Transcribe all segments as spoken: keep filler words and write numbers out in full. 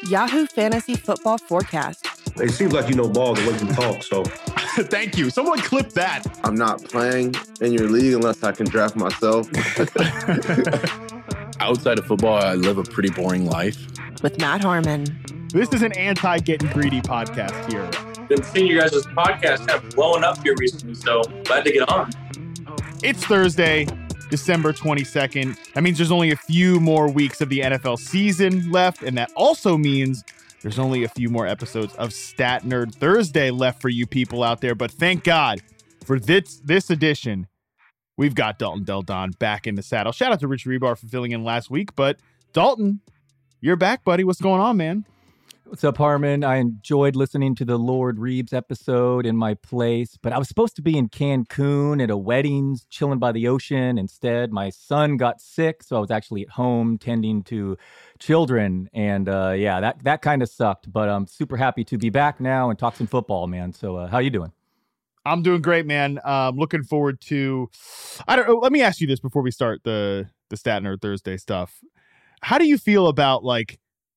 Yahoo Fantasy Football Forecast. It seems like you know ball the way you talk, so. Thank you. Someone clip that. I'm not playing in your league unless I can draft myself. Outside of football, I live a pretty boring life. With Matt Harmon. This is an anti-getting greedy podcast here. Been seeing you guys' podcast kind of blowing up here recently, so glad to get on. It's Thursday, December twenty-second. That means there's only a few more weeks of the N F L season left, and that also means there's only a few more episodes of Stat Nerd Thursday left for you people out there. But thank God for this this edition, we've got Dalton Del Don back in the saddle. Shout out to Rich Rebar for filling in last week. But Dalton, you're back, buddy. What's going on, man? What's up, Harmon? I enjoyed listening to the Lord Reeves episode in my place, but I was supposed to be in Cancun at a wedding, chilling by the ocean. Instead, my son got sick, so I was actually at home tending to children. And uh, yeah, that, that kind of sucked, but I'm super happy to be back now and talk some football, man. So uh, how you doing? I'm doing great, man. Um, looking forward to, I don't know, let me ask you this before we start the, the Stat Nerd Thursday stuff. How do you feel about, like,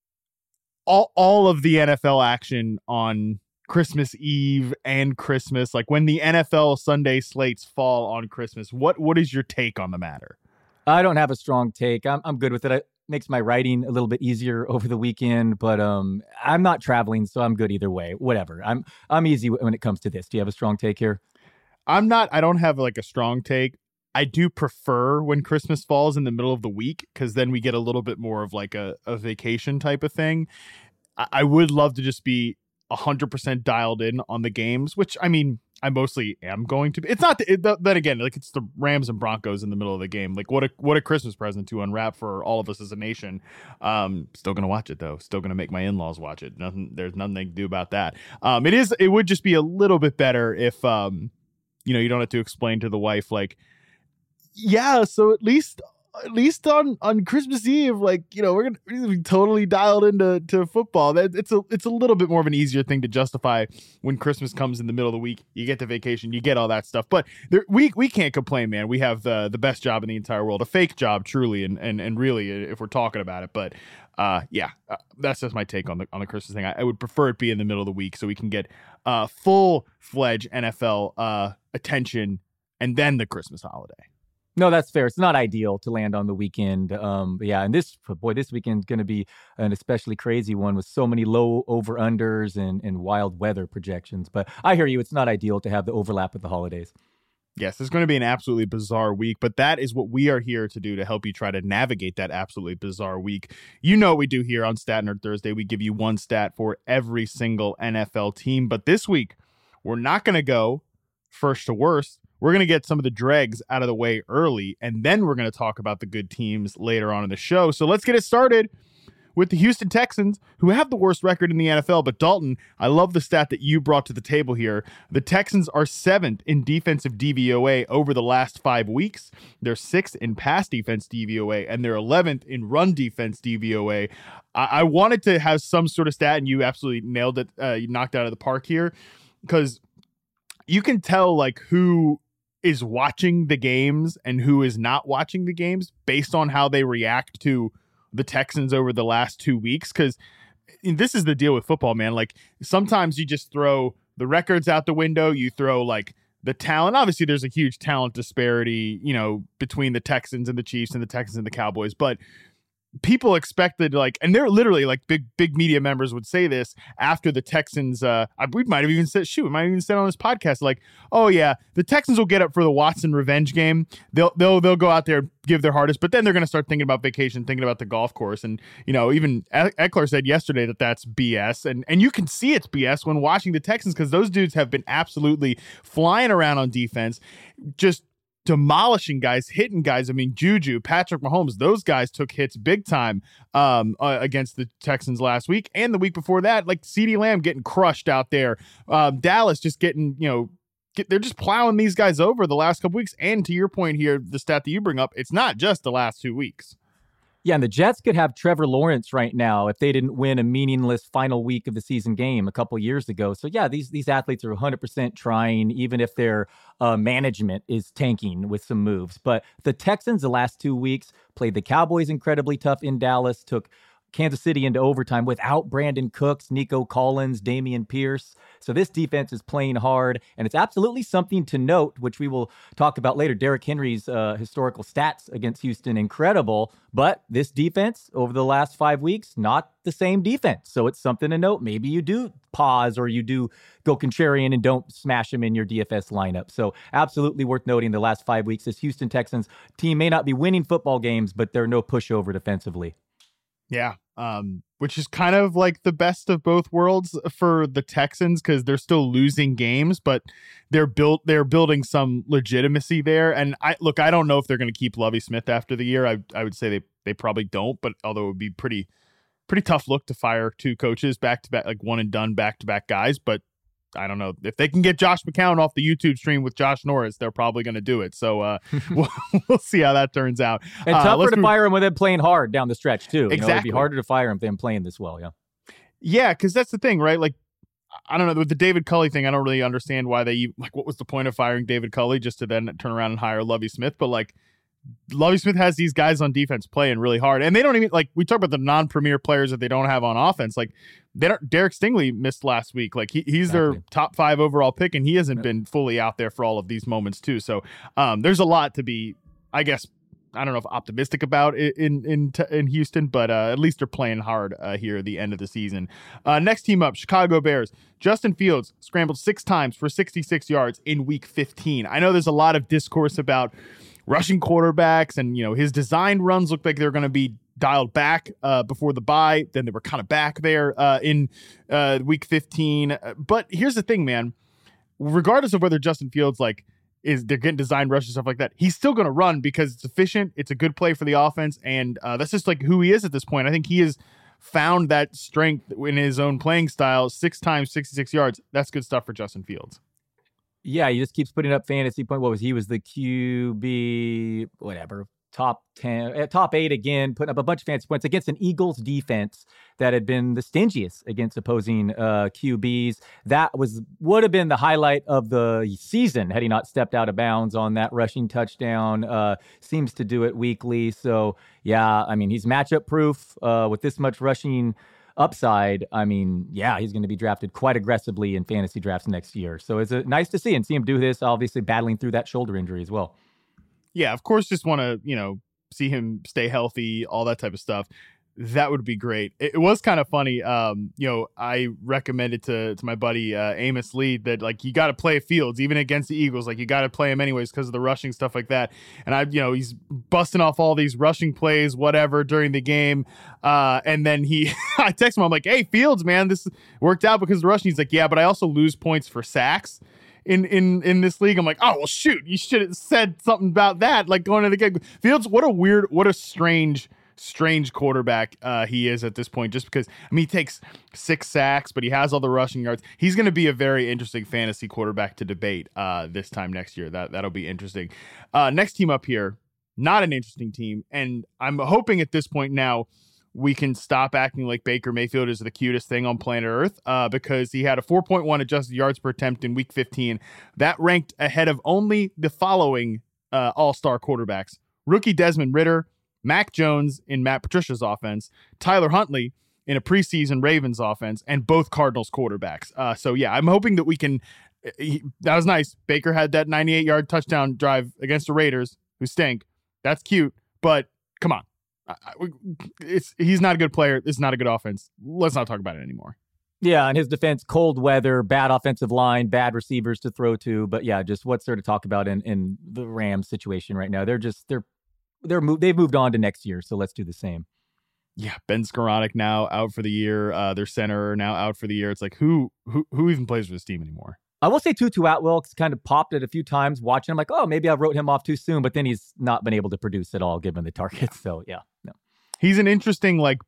all all of the N F L action on Christmas Eve and Christmas, like when the N F L Sunday slates fall on Christmas? What what is your take on the matter? I don't have a strong take. I'm I'm good with it. It makes my writing a little bit easier over the weekend, but um, I'm not traveling, so I'm good either way. Whatever. I'm I'm easy when it comes to this. Do you have a strong take here? I'm not. I don't have like a strong take. I do prefer when Christmas falls in the middle of the week, because then we get a little bit more of like a, a vacation type of thing. I, I would love to just be one hundred percent dialed in on the games, which, I mean, I mostly am going to be. It's not, the, it, the, then again, like it's the Rams and Broncos in the middle of the game. Like what a what a Christmas present to unwrap for all of us as a nation. Um, still going to watch it, though. Still going to make my in-laws watch it. Nothing. There's nothing they can do about that. Um, it is. It would just be a little bit better if, um, you know, you don't have to explain to the wife, like, yeah, so at least at least on, on Christmas Eve, like, you know, we're gonna, we're gonna be totally dialed into to football. That it's a it's a little bit more of an easier thing to justify when Christmas comes in the middle of the week. You get the vacation, you get all that stuff. But there, we we can't complain, man. We have the the best job in the entire world, a fake job, truly, and and and really, if we're talking about it. But uh, yeah, uh, that's just my take on the on the Christmas thing. I, I would prefer it be in the middle of the week so we can get uh full fledged N F L uh attention and then the Christmas holiday. No, that's fair. It's not ideal to land on the weekend. Um, but yeah, and this, boy, this weekend's going to be an especially crazy one with so many low over-unders and, and wild weather projections. But I hear you. It's not ideal to have the overlap with the holidays. Yes, it's going to be an absolutely bizarre week, but that is what we are here to do to help you try to navigate that absolutely bizarre week. You know what we do here on Stat Nerd Thursday. We give you one stat for every single N F L team. But this week, we're not going to go first to worst. We're going to get some of the dregs out of the way early, and then we're going to talk about the good teams later on in the show. So let's get it started with the Houston Texans, who have the worst record in the N F L. But Dalton, I love the stat that you brought to the table here. The Texans are seventh in defensive D V O A over the last five weeks. They're sixth in pass defense D V O A, and they're eleventh in run defense D V O A. I, I wanted to have some sort of stat, and you absolutely nailed it. Uh, you knocked it out of the park here, because you can tell like who is watching the games and who is not watching the games based on how they react to the Texans over the last two weeks. Because this is the deal with football, man. Like sometimes you just throw the records out the window. You throw like the talent. Obviously, there's a huge talent disparity, you know, between the Texans and the Chiefs and the Texans and the Cowboys. But people expected, like, and they're literally like big, big media members would say this after the Texans. Uh, I, we might have even said, shoot, we might have even said on this podcast, like, oh yeah, the Texans will get up for the Watson revenge game. They'll, they'll, they'll go out there, give their hardest, but then they're going to start thinking about vacation, thinking about the golf course. And, you know, even Eckler said yesterday that that's B S. And, and you can see it's B S when watching the Texans, because those dudes have been absolutely flying around on defense, just demolishing guys, hitting guys. I mean, Juju, Patrick Mahomes, those guys took hits big time um, uh, against the Texans last week. And the week before that, like CeeDee Lamb getting crushed out there. Um, Dallas just getting, you know, get, they're just plowing these guys over the last couple weeks. And to your point here, the stat that you bring up, it's not just the last two weeks. Yeah, and the Jets could have Trevor Lawrence right now if they didn't win a meaningless final week of the season game a couple years ago. So yeah, these these athletes are one hundred percent trying, even if their uh, management is tanking with some moves. But the Texans the last two weeks played the Cowboys incredibly tough in Dallas, took Kansas City into overtime without Brandon Cooks, Nico Collins, Damian Pierce. So this defense is playing hard, and it's absolutely something to note, which we will talk about later. Derrick Henry's uh, historical stats against Houston, incredible, but this defense over the last five weeks, not the same defense. So it's something to note. Maybe you do pause or you do go contrarian and don't smash them in your D F S lineup. So absolutely worth noting the last five weeks, this Houston Texans team may not be winning football games, but they're no pushover defensively. Yeah, um, which is kind of like the best of both worlds for the Texans because they're still losing games, but they're built. They're building some legitimacy there. And I look, I don't know if they're going to keep Lovie Smith after the year. I I would say they they probably don't. But although it would be pretty pretty tough look to fire two coaches back to back, like one and done back to back guys. But I don't know if they can get Josh McCown off the YouTube stream with Josh Norris, they're probably going to do it. So uh, we'll, we'll see how that turns out. And uh, tougher to move- fire him with them playing hard down the stretch too. Exactly. You know, it'd be harder to fire him than playing this well. Yeah. Yeah, because that's the thing, right? Like, I don't know, with the David Culley thing, I don't really understand why they, like, what was the point of firing David Culley just to then turn around and hire Lovie Smith? But, like, Lovie Smith has these guys on defense playing really hard. And they don't even, like, we talk about the non-premier players that they don't have on offense. Like, they don't, Derek Stingley missed last week. Like, he, he's exactly. their top five overall pick, and he hasn't yep. been fully out there for all of these moments, too. So um, there's a lot to be, I guess, I don't know if optimistic about it in in in Houston, but uh, at least they're playing hard uh, here at the end of the season. Uh, next team up, Chicago Bears. Justin Fields scrambled six times for sixty-six yards in week fifteen. I know there's a lot of discourse about rushing quarterbacks, and you know his designed runs looked like they're going to be dialed back uh, before the bye. Then they were kind of back there uh, in uh, week fifteen. But here's the thing, man. Regardless of whether Justin Fields like. is they're getting design rush and stuff like that, he's still going to run because it's efficient. It's a good play for the offense. And uh, that's just like who he is at this point. I think he has found that strength in his own playing style. Six times, sixty-six yards. That's good stuff for Justin Fields. Yeah, he just keeps putting up fantasy point. What was he? Was the Q B, whatever, top ten, uh, top eight again, putting up a bunch of fantasy points against an Eagles defense that had been the stingiest against opposing uh, Q Bs. That was would have been the highlight of the season had he not stepped out of bounds on that rushing touchdown. Uh, seems to do it weekly. So, yeah, I mean, he's matchup proof uh, with this much rushing upside. I mean, yeah, he's going to be drafted quite aggressively in fantasy drafts next year. So it's uh, nice to see and see him do this, obviously battling through that shoulder injury as well. Yeah, of course, just want to, you know, see him stay healthy, all that type of stuff. That would be great. It, it was kind of funny. Um, you know, I recommended to to my buddy uh, Amos Lee that like you got to play Fields even against the Eagles. Like you got to play him anyways because of the rushing stuff like that. And I, you know, he's busting off all these rushing plays, whatever during the game. Uh, and then he, I text him, I'm like, hey Fields, man, this worked out because of the rushing. He's like, yeah, but I also lose points for sacks. In, in in this league. I'm like, oh well shoot, you should have said something about that, like going to the game. Fields, what a weird, what a strange, strange quarterback uh, he is at this point, just because I mean he takes six sacks, but he has all the rushing yards. He's gonna be a very interesting fantasy quarterback to debate uh this time next year. That that'll be interesting. Uh next team up here, not an interesting team, and I'm hoping at this point now we can stop acting like Baker Mayfield is the cutest thing on planet Earth uh, because he had a four point one adjusted yards per attempt in week fifteen. That ranked ahead of only the following uh, all-star quarterbacks. Rookie Desmond Ridder, Mac Jones in Matt Patricia's offense, Tyler Huntley in a preseason Ravens offense, and both Cardinals quarterbacks. Uh, so, yeah, I'm hoping that we can he, – that was nice. Baker had that ninety-eight-yard touchdown drive against the Raiders, who stink. That's cute, but come on. It's he's not a good player. It's not a good offense. Let's not talk about it anymore. Yeah, in his defense, cold weather, bad offensive line, bad receivers to throw to. But yeah, just what's there to talk about in, in the Rams situation right now? They're just they're they're moved. They've moved on to next year, so let's do the same. Yeah, Ben Skoranek now out for the year. Uh, their center now out for the year. It's like who who who even plays for this team anymore? I will say Tutu Atwell kind of popped it a few times watching. I'm like, oh, maybe I wrote him off too soon, but then he's not been able to produce at all given the targets. So yeah, no. He's an interesting, like,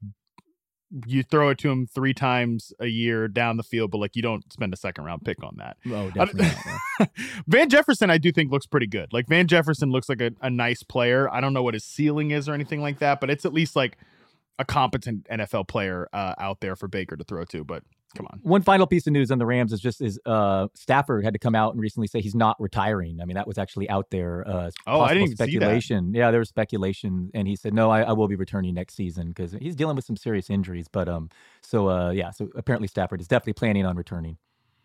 you throw it to him three times a year down the field, but like you don't spend a second round pick on that. Oh, definitely not. Van Jefferson, I do think looks pretty good. Like Van Jefferson looks like a, a nice player. I don't know what his ceiling is or anything like that, but it's at least like a competent N F L player uh, out there for Baker to throw to. But Come on. One final piece of news on the Rams is just is uh, Stafford had to come out and recently say he's not retiring. I mean, that was actually out there. Uh, oh, I didn't even speculation. see that. Yeah, there was speculation, and he said, no, I, I will be returning next season because he's dealing with some serious injuries. But um, so uh, yeah, so apparently Stafford is definitely planning on returning.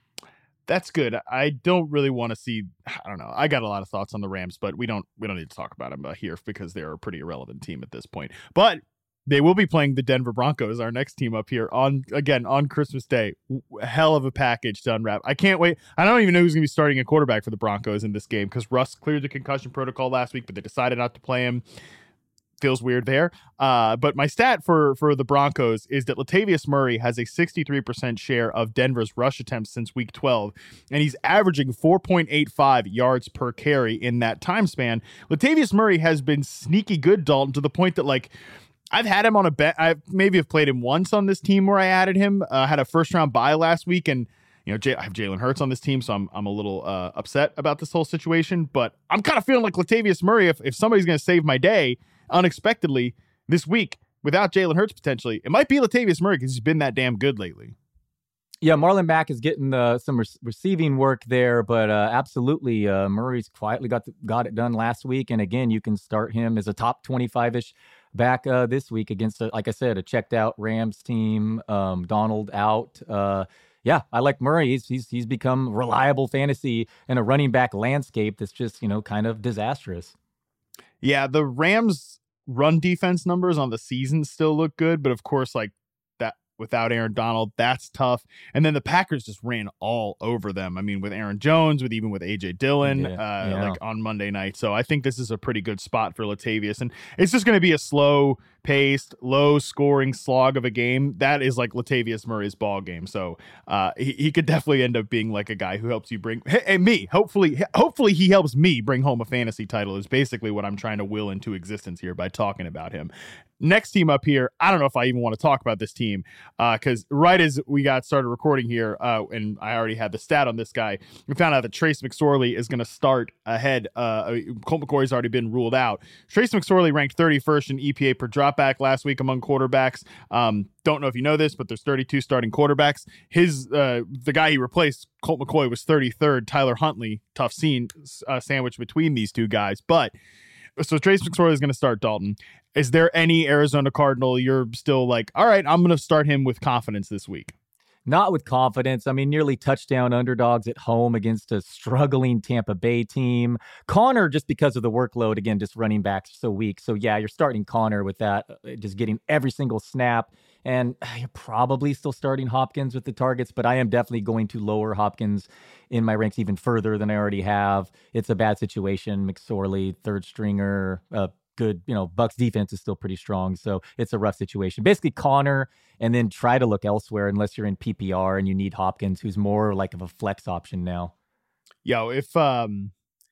That's good. I don't really want to see. I don't know. I got a lot of thoughts on the Rams, but we don't. We don't need to talk about them uh, here because they're a pretty irrelevant team at this point. But they will be playing the Denver Broncos, our next team up here on again on Christmas Day. Hell of a package to unwrap. I can't wait. I don't even know who's going to be starting a quarterback for the Broncos in this game because Russ cleared the concussion protocol last week, but they decided not to play him. Feels weird there. Uh, but my stat for for the Broncos is that Latavius Murray has a sixty-three percent share of Denver's rush attempts since week twelve, and he's averaging four point eight five yards per carry in that time span. Latavius Murray has been sneaky good, Dalton, to the point that, like, I've had him on a bet. I maybe have played him once on this team where I added him. I uh, had a first round bye last week, and you know, J- I have Jalen Hurts on this team, so I'm I'm a little uh, upset about this whole situation. But I'm kind of feeling like Latavius Murray, if if somebody's going to save my day unexpectedly this week without Jalen Hurts potentially, it might be Latavius Murray because he's been that damn good lately. Yeah, Marlon Mack is getting uh, some re- receiving work there, but uh, absolutely, uh, Murray's quietly got the, got it done last week, and again, you can start him as a top twenty-five-ish back uh, this week against, a, like I said, a checked out Rams team. Um, Donald out. Uh, yeah, I like Murray. He's, he's he's become reliable fantasy in a running back landscape that's just, you know, kind of disastrous. Yeah, the Rams run defense numbers on the season still look good, but of course, like that without Aaron Donald, that's tough. And then the Packers just ran all over them. I mean, with Aaron Jones, with even with A J Dillon, yeah, uh, yeah. like on Monday night. So I think this is a pretty good spot for Latavius, and it's just going to be a slow paced, low scoring slog of a game. That is like Latavius Murray's ball game. So uh, he, he could definitely end up being like a guy who helps you bring hey, hey, me. Hopefully, hopefully he helps me bring home a fantasy title is basically what I'm trying to will into existence here by talking about him. Next team up here, I don't know if I even want to talk about this team because uh, right as we got started recording here, uh, and I already had the stat on this guy, we found out that Trace McSorley is going to start ahead. Uh, Colt McCoy's already been ruled out. Trace McSorley ranked thirty-first in E P A per dropback last week among quarterbacks. Um, don't know if you know this, but there's thirty-two starting quarterbacks. His uh, the guy he replaced, Colt McCoy, was thirty-third. Tyler Huntley, tough scene uh, sandwich between these two guys, but. So Trace McSorley is going to start Dalton. Is there any Arizona Cardinal you're still like, all right, I'm going to start him with confidence this week? Not with confidence. I mean, nearly touchdown underdogs at home against a struggling Tampa Bay team. Connor, just because of the workload, again, just running back so weak. So yeah, you're starting Connor with that, just getting every single snap. And you're probably still starting Hopkins with the targets, but I am definitely going to lower Hopkins in my ranks even further than I already have. It's a bad situation. McSorley, third stringer, uh, good, you know, Bucs defense is still pretty strong. So it's a rough situation. Basically Connor, and then try to look elsewhere unless you're in P P R and you need Hopkins, who's more like of a flex option now. Yo, if um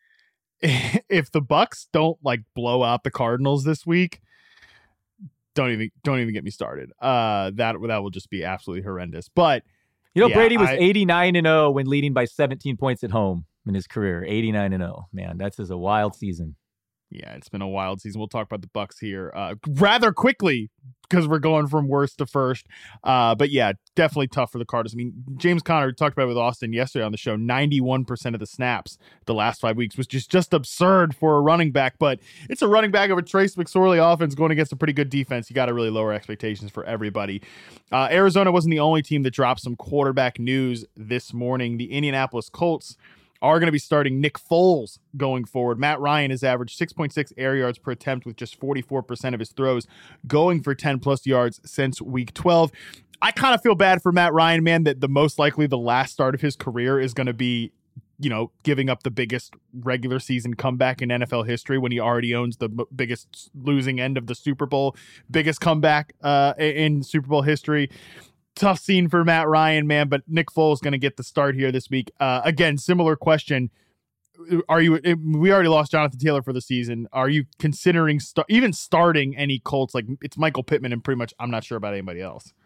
if the Bucs don't like blow out the Cardinals this week, don't even don't even get me started. Uh that that will just be absolutely horrendous. But you know, yeah, Brady was I, eighty-nine and oh when leading by seventeen points at home in his career. eighty-nine and oh. Man, that's just a wild season. Yeah, it's been a wild season. We'll talk about the Bucs here uh, rather quickly because we're going from worst to first. Uh, but yeah, definitely tough for the Cardinals. I mean, James Conner talked about it with Austin yesterday on the show. ninety-one percent of the snaps the last five weeks was just just absurd for a running back. But it's a running back of a Trace McSorley offense going against a pretty good defense. You got to really lower expectations for everybody. Uh, Arizona wasn't the only team that dropped some quarterback news this morning. The Indianapolis Colts are going to be starting Nick Foles going forward. Matt Ryan has averaged six point six air yards per attempt with just forty-four percent of his throws going for ten plus yards since week twelve. I kind of feel bad for Matt Ryan, man, that the most likely the last start of his career is going to be, you know, giving up the biggest regular season comeback in N F L history when he already owns the m- biggest losing end of the Super Bowl, biggest comeback uh, in Super Bowl history. Tough scene for Matt Ryan, man, but Nick Foles is going to get the start here this week. Uh, again, similar question. Are you, we already lost Jonathan Taylor for the season. Are you considering st- even starting any Colts? Like it's Michael Pittman and pretty much, I'm not sure about anybody else.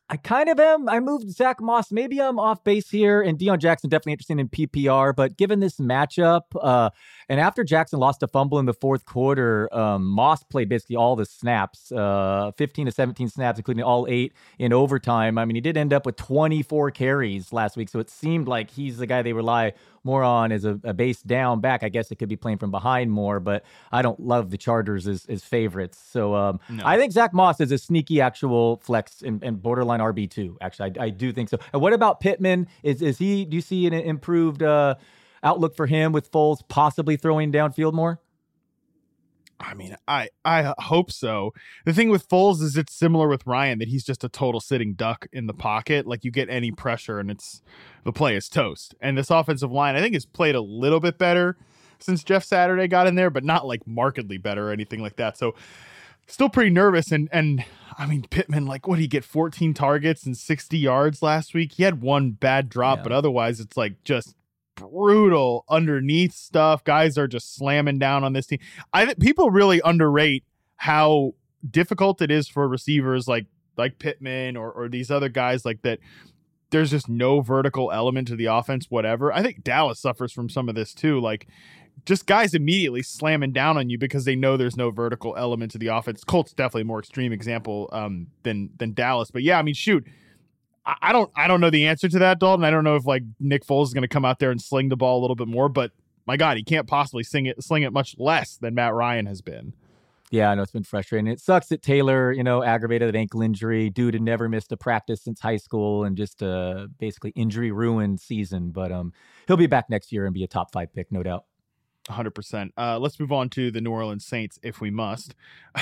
I kind of am. I moved Zach Moss. Maybe I'm off base here, and Deion Jackson definitely interesting in P P R. But given this matchup, uh, and after Jackson lost a fumble in the fourth quarter, um, Moss played basically all the snaps, uh, fifteen to seventeen snaps, including all eight in overtime. I mean, he did end up with twenty-four carries last week, so it seemed like he's the guy they rely more on as a, a base down back. I guess it could be playing from behind more, but I don't love the Chargers as, as favorites. So um, no. I think Zach Moss is a sneaky actual flex and, and borderline R B two. Actually, I, I do think so. And what about Pittman? Is is he? Do you see an improved uh, outlook for him with Foles possibly throwing downfield more? I mean, I, I hope so. The thing with Foles is it's similar with Ryan, that he's just a total sitting duck in the pocket. Like, you get any pressure and it's the play is toast. And this offensive line, I think, has played a little bit better since Jeff Saturday got in there, but not like markedly better or anything like that. So still pretty nervous. And, and I mean, Pittman, like, what did he get? fourteen targets and sixty yards last week. He had one bad drop, yeah. but otherwise it's like just brutal underneath stuff. Guys are just slamming down on this team. I think people really underrate how difficult it is for receivers like like Pittman or or these other guys like that. There's just no vertical element to the offense, whatever. I think Dallas suffers from some of this too. Like, just guys immediately slamming down on you because they know there's no vertical element to the offense. Colts definitely a more extreme example um, than than Dallas. But yeah, I mean, shoot. I don't I don't know the answer to that, Dalton. I don't know if like Nick Foles is going to come out there and sling the ball a little bit more, but my God, he can't possibly sing it, sling it much less than Matt Ryan has been. Yeah, I know it's been frustrating. It sucks that Taylor, you know, aggravated an ankle injury. Dude had never missed a practice since high school and just uh, basically injury-ruined season. But um, he'll be back next year and be a top five pick, no doubt. one hundred percent. Uh, let's move on to the New Orleans Saints, if we must.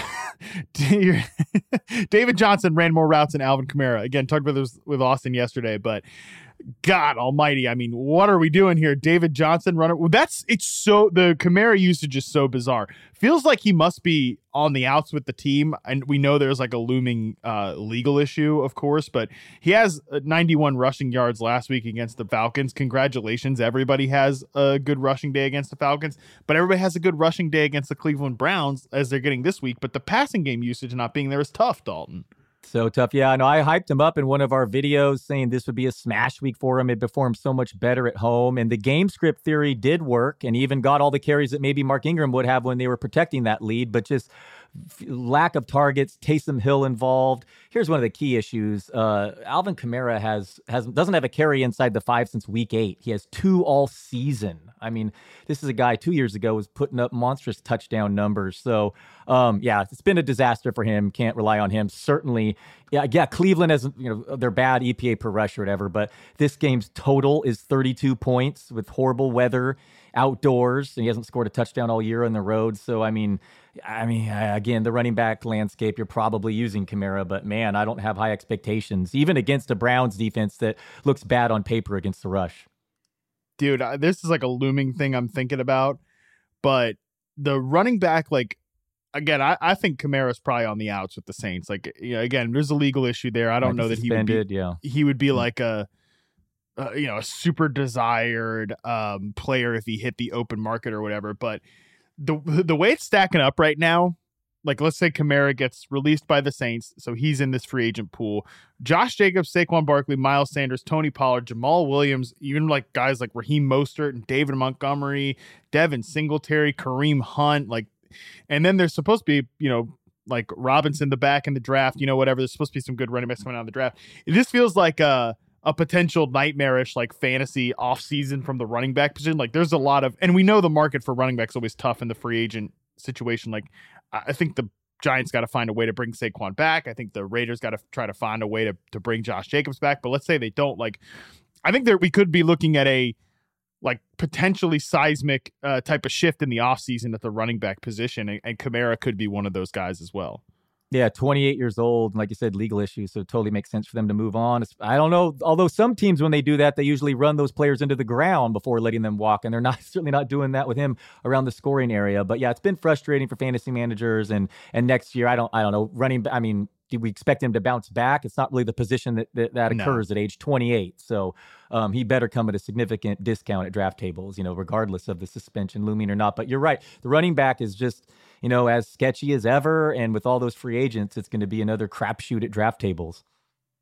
David Johnson ran more routes than Alvin Kamara. Again, talked about this with Austin yesterday, but God almighty, I mean, what are we doing here? David Johnson runner. Well, that's it's so the Kamara usage is so bizarre. Feels like he must be on the outs with the team, and we know there's like a looming uh, legal issue, of course. But he has ninety-one rushing yards last week against the Falcons. Congratulations, everybody has a good rushing day against the Falcons, but everybody has a good rushing day against the Cleveland Browns as they're getting this week. But the passing game usage not being there is tough, Dalton. So tough. Yeah, I know. I hyped him up in one of our videos saying this would be a smash week for him. It performed so much better at home. And the game script theory did work and even got all the carries that maybe Mark Ingram would have when they were protecting that lead. But just lack of targets, Taysom Hill involved. Here's one of the key issues. Uh, Alvin Kamara has has doesn't have a carry inside the five since week eight. He has two all season. I mean, this is a guy two years ago was putting up monstrous touchdown numbers. So, um, yeah, it's been a disaster for him. Can't rely on him. Certainly, yeah, yeah. Cleveland has, you know, they're bad E P A per rush or whatever, but this game's total is thirty-two points with horrible weather outdoors, and he hasn't scored a touchdown all year on the road. So, I mean, I mean, again, the running back landscape, you're probably using Kamara, but man, I don't have high expectations, even against a Browns defense that looks bad on paper against the rush. Dude, this is like a looming thing I'm thinking about, but the running back, like, again, I, I think Kamara's probably on the outs with the Saints. Like, you know, again, there's a legal issue there. I don't know that he would be, yeah. he would be mm-hmm. like a, uh, you know, a super desired um, player if he hit the open market or whatever. But the the way it's stacking up right now, like, let's say Kamara gets released by the Saints, so he's in this free agent pool. Josh Jacobs, Saquon Barkley, Miles Sanders, Tony Pollard, Jamal Williams, even like guys like Raheem Mostert and David Montgomery, Devin Singletary, Kareem Hunt, like, and then there's supposed to be, you know, like Robinson the back in the draft, you know, whatever. There's supposed to be some good running backs coming out of the draft. It just feels like a a potential nightmarish like fantasy offseason from the running back position. Like, there's a lot of, and we know the market for running backs is always tough in the free agent situation. Like, I think the Giants got to find a way to bring Saquon back. I think the Raiders got to try to find a way to to bring Josh Jacobs back. But let's say they don't. Like, I think that we could be looking at a like potentially seismic uh, type of shift in the offseason at the running back position, and, and Kamara could be one of those guys as well. Yeah, twenty-eight years old, like you said, legal issues, so it totally makes sense for them to move on. I don't know, although some teams, when they do that, they usually run those players into the ground before letting them walk, and they're not certainly not doing that with him around the scoring area. But yeah, it's been frustrating for fantasy managers, and and next year, I don't I don't know, running, I mean, do we expect him to bounce back? It's not really the position that that, that occurs no. at age twenty-eight, so um, he better come at a significant discount at draft tables, you know, regardless of the suspension looming or not. But you're right, the running back is just, you know, as sketchy as ever. And with all those free agents, it's going to be another crapshoot at draft tables.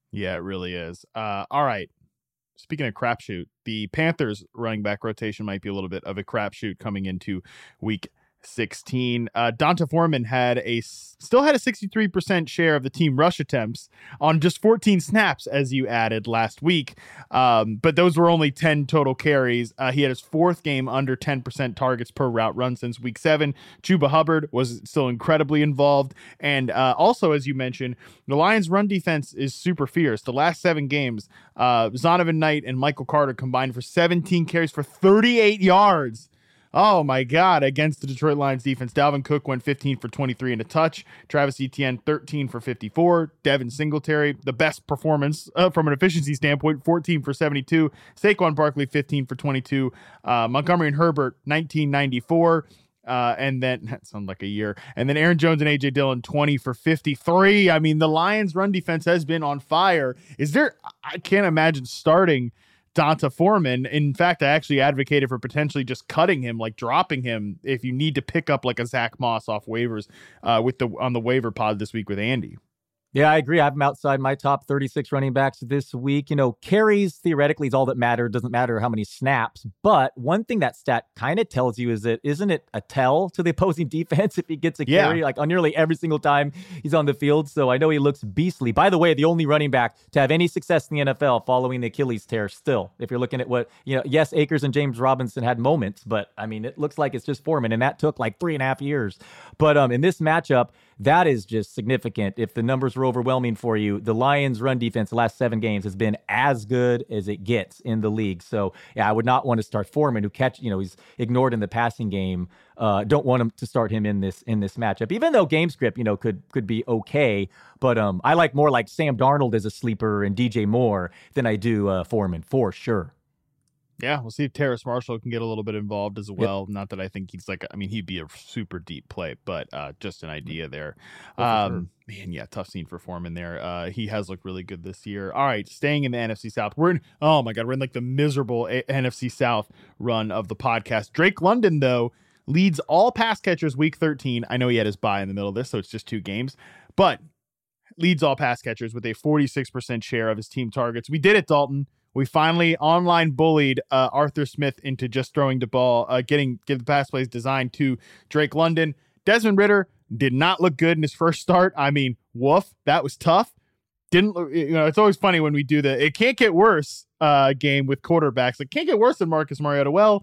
Yeah, it really is. Uh, all right. Speaking of crapshoot, the Panthers running back rotation might be a little bit of a crapshoot coming into week sixteen. Uh, Donta Foreman had a still had a sixty-three percent share of the team rush attempts on just fourteen snaps, as you added last week. Um, but those were only ten total carries. Uh, he had his fourth game under ten percent targets per route run since week seven. Chuba Hubbard was still incredibly involved. And uh, also, as you mentioned, the Lions' run defense is super fierce. The last seven games, uh, Zonovan Knight and Michael Carter combined for seventeen carries for thirty-eight yards. Oh, my God, against the Detroit Lions defense. Dalvin Cook went fifteen for twenty-three and a touch. Travis Etienne, thirteen for fifty-four. Devin Singletary, the best performance uh, from an efficiency standpoint, fourteen for seventy-two. Saquon Barkley, fifteen for twenty-two. Uh, Montgomery and Herbert, nineteen ninety-four. Uh, and then, that sounds like a year. And then Aaron Jones and A J Dillon, twenty for fifty-three. I mean, the Lions' run defense has been on fire. Is there, I can't imagine starting Donta Foreman. In fact, I actually advocated for potentially just cutting him, like dropping him if you need to pick up like a Zach Moss off waivers uh, with the on the waiver pod this week with Andy. Yeah, I agree. I have him outside my top thirty-six running backs this week. You know, carries theoretically is all that matters. Doesn't matter how many snaps. But one thing that stat kind of tells you is that isn't it a tell to the opposing defense if he gets a yeah. carry like on nearly every single time he's on the field? So I know he looks beastly. By the way, the only running back to have any success in the N F L following the Achilles tear still. If you're looking at what, you know, yes, Akers and James Robinson had moments, but I mean, it looks like it's just Foreman, and that took like three and a half years. But um, in this matchup, that is just significant. If the numbers were overwhelming for you, the Lions' run defense the last seven games has been as good as it gets in the league. So, yeah, I would not want to start Foreman, who catch, you know, he's ignored in the passing game. Uh, don't want him to start him in this in this matchup, even though game script, you know, could could be okay. But um, I like more like Sam Darnold as a sleeper and D J Moore than I do uh, Foreman for sure. Yeah, we'll see if Terrace Marshall can get a little bit involved as well. Yep. Not that I think he's like, I mean, he'd be a super deep play, but uh, just an idea there. Oh, um, sure. Man, yeah, tough scene for Foreman there. Uh, he has looked really good this year. All right, staying in the N F C South. We're in, oh my God, we're in like the miserable a- N F C South run of the podcast. Drake London, though, leads all pass catchers week thirteen. I know he had his bye in the middle of this, so it's just two games, but leads all pass catchers with a forty-six percent share of his team targets. We did it, Dalton. We finally online bullied uh, Arthur Smith into just throwing the ball, uh, getting give the pass plays designed to Drake London. Desmond Ridder did not look good in his first start. I mean, woof, that was tough. Didn't you know? It's always funny when we do the "it can't get worse" uh, game with quarterbacks. It can't get worse than Marcus Mariota. Well,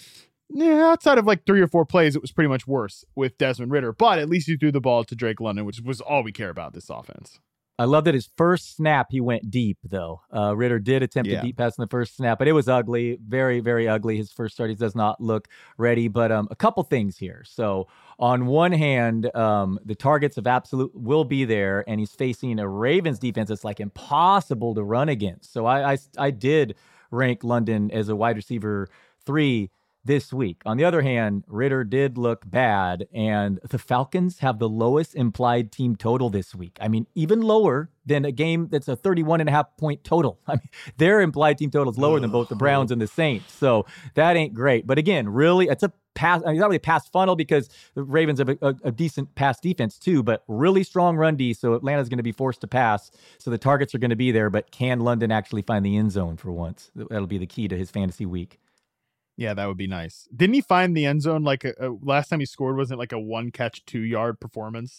yeah, outside of like three or four plays, it was pretty much worse with Desmond Ridder. But at least he threw the ball to Drake London, which was all we care about this offense. I love that his first snap, he went deep, though. Uh, Ridder did attempt yeah. a deep pass in the first snap, but it was ugly. Very, very ugly. His first start, he does not look ready. But um, a couple things here. So on one hand, um, the targets of absolute will be there, and he's facing a Ravens defense that's like impossible to run against. So I, I, I did rank London as a wide receiver three this week. On the other hand, Ridder did look bad, and the Falcons have the lowest implied team total this week. I mean, even lower than a game that's a thirty-one and a half point total. I mean, their implied team total is lower than both the Browns and the Saints. So that ain't great. But again, really, it's a pass. I mean, it's not really a pass funnel because the Ravens have a, a, a decent pass defense too, but really strong run D. So Atlanta's going to be forced to pass. So the targets are going to be there, but can London actually find the end zone for once? That'll be the key to his fantasy week. Yeah, that would be nice. Didn't he find the end zone like a, a last time he scored? Wasn't it like a one catch, two yard performance?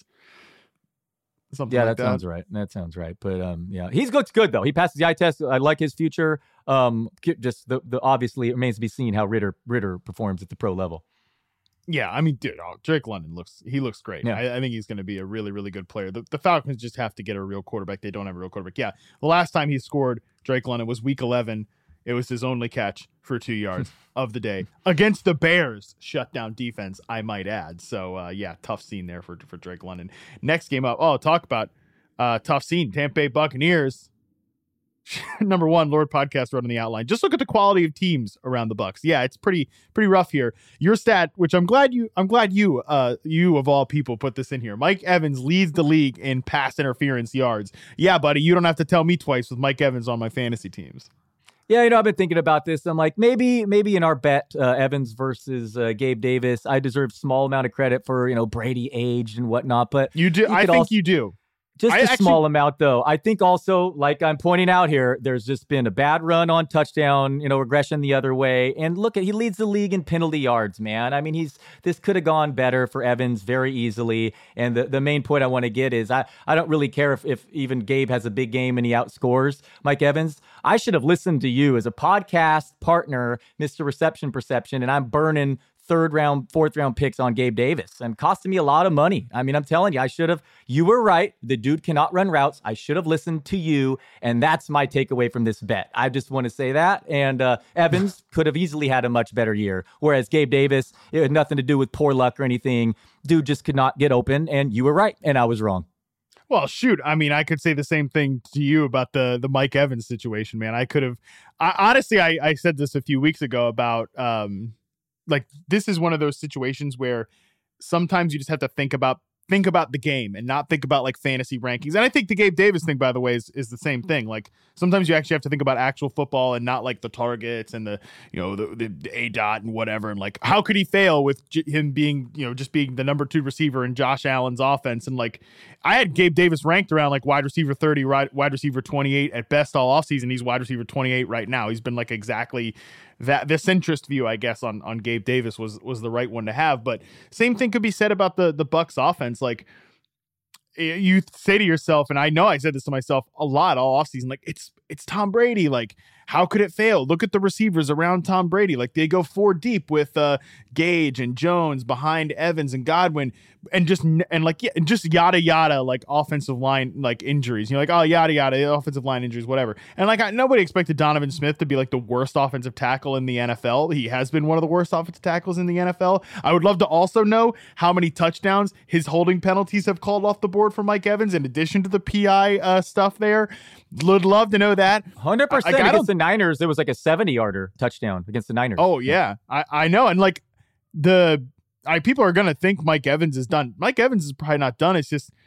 Something yeah, like that, that sounds right. That sounds right. But um, yeah, he's looks good though. He passes the eye test. I like his future. Um, just the, the obviously it remains to be seen how Ridder Ridder performs at the pro level. Yeah, I mean, dude, oh, Drake London looks he looks great. Yeah. I, I think he's going to be a really, really good player. The, the Falcons just have to get a real quarterback. They don't have a real quarterback. Yeah, the last time he scored, Drake London, was week eleven. It was his only catch for two yards of the day against the Bears shutdown defense, I might add. So, uh, yeah, tough scene there for, for Drake London. Next game up. Oh, talk about uh, tough scene. Tampa Bay Buccaneers. Number one, Lord Podcast running the outline. Just look at the quality of teams around the Bucs. Yeah, it's pretty pretty rough here. Your stat, which I'm glad you, I'm glad you, uh, you of all people put this in here. Mike Evans leads the league in pass interference yards. Yeah, buddy, you don't have to tell me twice with Mike Evans on my fantasy teams. Yeah, you know, I've been thinking about this. I'm like, maybe, maybe in our bet, uh, Evans versus uh, Gabe Davis, I deserve small amount of credit for, you know, Brady aged and whatnot. But you do. I think also, you do. Just I a actually, small amount, though. I think also, like I'm pointing out here, there's just been a bad run on touchdown, you know, regression the other way. And look, at he leads the league in penalty yards, man. I mean, he's this could have gone better for Evans very easily. And the, the main point I want to get is I, I don't really care if, if even Gabe has a big game and he outscores Mike Evans. I should have listened to you as a podcast partner, Mister Reception Perception, and I'm burning third round, fourth round picks on Gabe Davis and costing me a lot of money. I mean, I'm telling you, I should have, you were right. The dude cannot run routes. I should have listened to you. And that's my takeaway from this bet. I just want to say that. And uh, Evans could have easily had a much better year. Whereas Gabe Davis, it had nothing to do with poor luck or anything. Dude just could not get open. And you were right. And I was wrong. Well, shoot. I mean, I could say the same thing to you about the the Mike Evans situation, man. I could have, I, honestly, I, I said this a few weeks ago about, um, like, this is one of those situations where sometimes you just have to think about think about the game and not think about like fantasy rankings. And I think the Gabe Davis thing, by the way, is, is the same thing. Like sometimes you actually have to think about actual football and not like the targets and the, you know, the, the, the A dot and whatever. And like, how could he fail with j- him being, you know, just being the number two receiver in Josh Allen's offense? And like, I had Gabe Davis ranked around like wide receiver thirty, wide receiver twenty-eight at best all offseason. He's wide receiver twenty-eight right now. He's been like exactly that. The centrist view, I guess, on, on Gabe Davis was, was the right one to have. But same thing could be said about the, the Bucs offense. Like, you say to yourself, and I know I said this to myself a lot all offseason, like it's it's Tom Brady. Like, how could it fail? Look at the receivers around Tom Brady. Like they go four deep with uh, Gage and Jones behind Evans and Godwin, and just and like yeah, and just yada yada like offensive line like injuries. You're like, oh yada yada offensive line injuries, whatever. And like I, nobody expected Donovan Smith to be like the worst offensive tackle in the N F L. He has been one of the worst offensive tackles in the N F L. I would love to also know how many touchdowns his holding penalties have called off the board for Mike Evans, in addition to the P I uh, stuff there. Would love to know that. one hundred percent I, I against the Niners, it was like a seventy-yarder touchdown against the Niners. Oh, yeah. I, I know. And like the I, people are going to think Mike Evans is done. Mike Evans is probably not done. It's just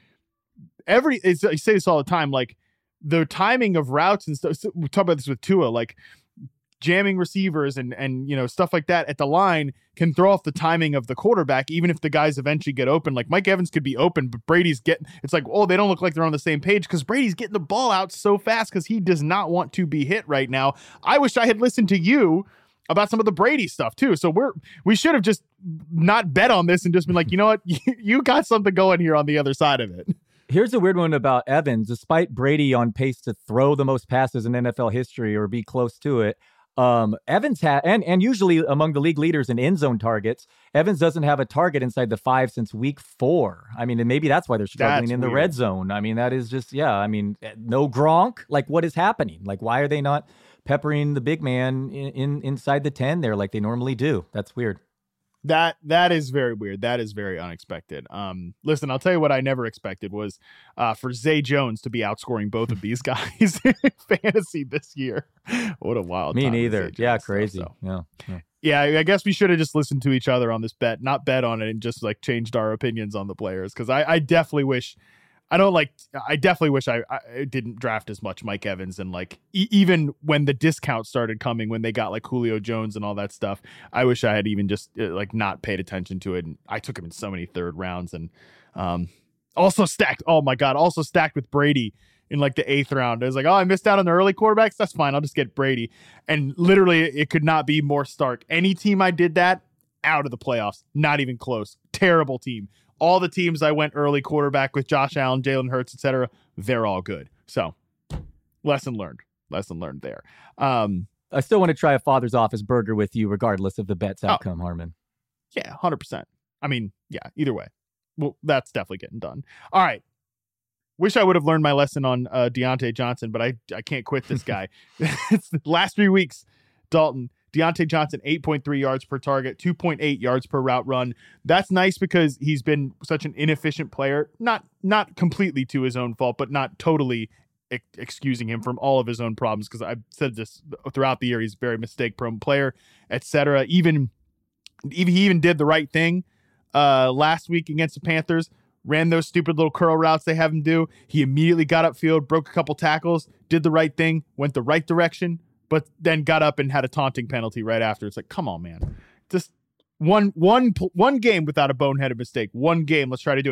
every, it's, I say this all the time, like the timing of routes and stuff. So we talk about this with Tua, like jamming receivers and, and, you know, stuff like that at the line can throw off the timing of the quarterback, even if the guys eventually get open. Like Mike Evans could be open, but Brady's getting, it's like, oh, they don't look like they're on the same page because Brady's getting the ball out so fast because he does not want to be hit right now. I wish I had listened to you about some of the Brady stuff too. So we're, we should have just not bet on this and just been like, you know what, you got something going here on the other side of it. Here's a weird one about Evans. Despite Brady on pace to throw the most passes in N F L history or be close to it, Um, Evans had, and, and usually among the league leaders in end zone targets, Evans doesn't have a target inside the five since week four. I mean, and maybe that's why they're struggling That's in the weird. red zone. I mean, that is just, yeah. I mean, no Gronk. Like, what is happening? Like, why are they not peppering the big man in, in inside the ten there like they normally do? That's weird. That that is very weird. That is very unexpected. Um, listen, I'll tell you what I never expected was uh, for Zay Jones to be outscoring both of these guys in fantasy this year. What a wild Me time with neither. Zay Yeah, Jones crazy. stuff, so. Yeah. yeah. Yeah, I guess we should have just listened to each other on this bet, not bet on it and just like changed our opinions on the players. Because I, I definitely wish, I don't like, I definitely wish I, I didn't draft as much Mike Evans. And like, e- even when the discount started coming, when they got like Julio Jones and all that stuff, I wish I had even just uh, like not paid attention to it. And I took him in so many third rounds and um, also stacked. Oh my God. Also stacked with Brady in like the eighth round. I was like, oh, I missed out on the early quarterbacks. That's fine. I'll just get Brady. And literally it could not be more stark. Any team I did that, out of the playoffs, not even close. Terrible team. All the teams I went early quarterback with Josh Allen, Jalen Hurts, et cetera, they're all good. So lesson learned, lesson learned there. Um, I still want to try a Father's Office burger with you, regardless of the bet's outcome, oh, Harmon. Yeah, one hundred percent. I mean, yeah, either way. Well, that's definitely getting done. All right. Wish I would have learned my lesson on uh, Deontay Johnson, but I, I can't quit this guy. It's the last three weeks, Dalton. Deontay Johnson, eight point three yards per target, two point eight yards per route run. That's nice because he's been such an inefficient player. Not not completely to his own fault, but not totally ex- excusing him from all of his own problems, because I've said this throughout the year. He's a very mistake-prone player, et cetera. Even, even he even did the right thing uh, last week against the Panthers. Ran those stupid little curl routes they have him do. He immediately got upfield, broke a couple tackles, did the right thing, went the right direction, but then got up and had a taunting penalty right after. It's like, come on, man. Just one one one game without a boneheaded mistake. One game. Let's try to do it.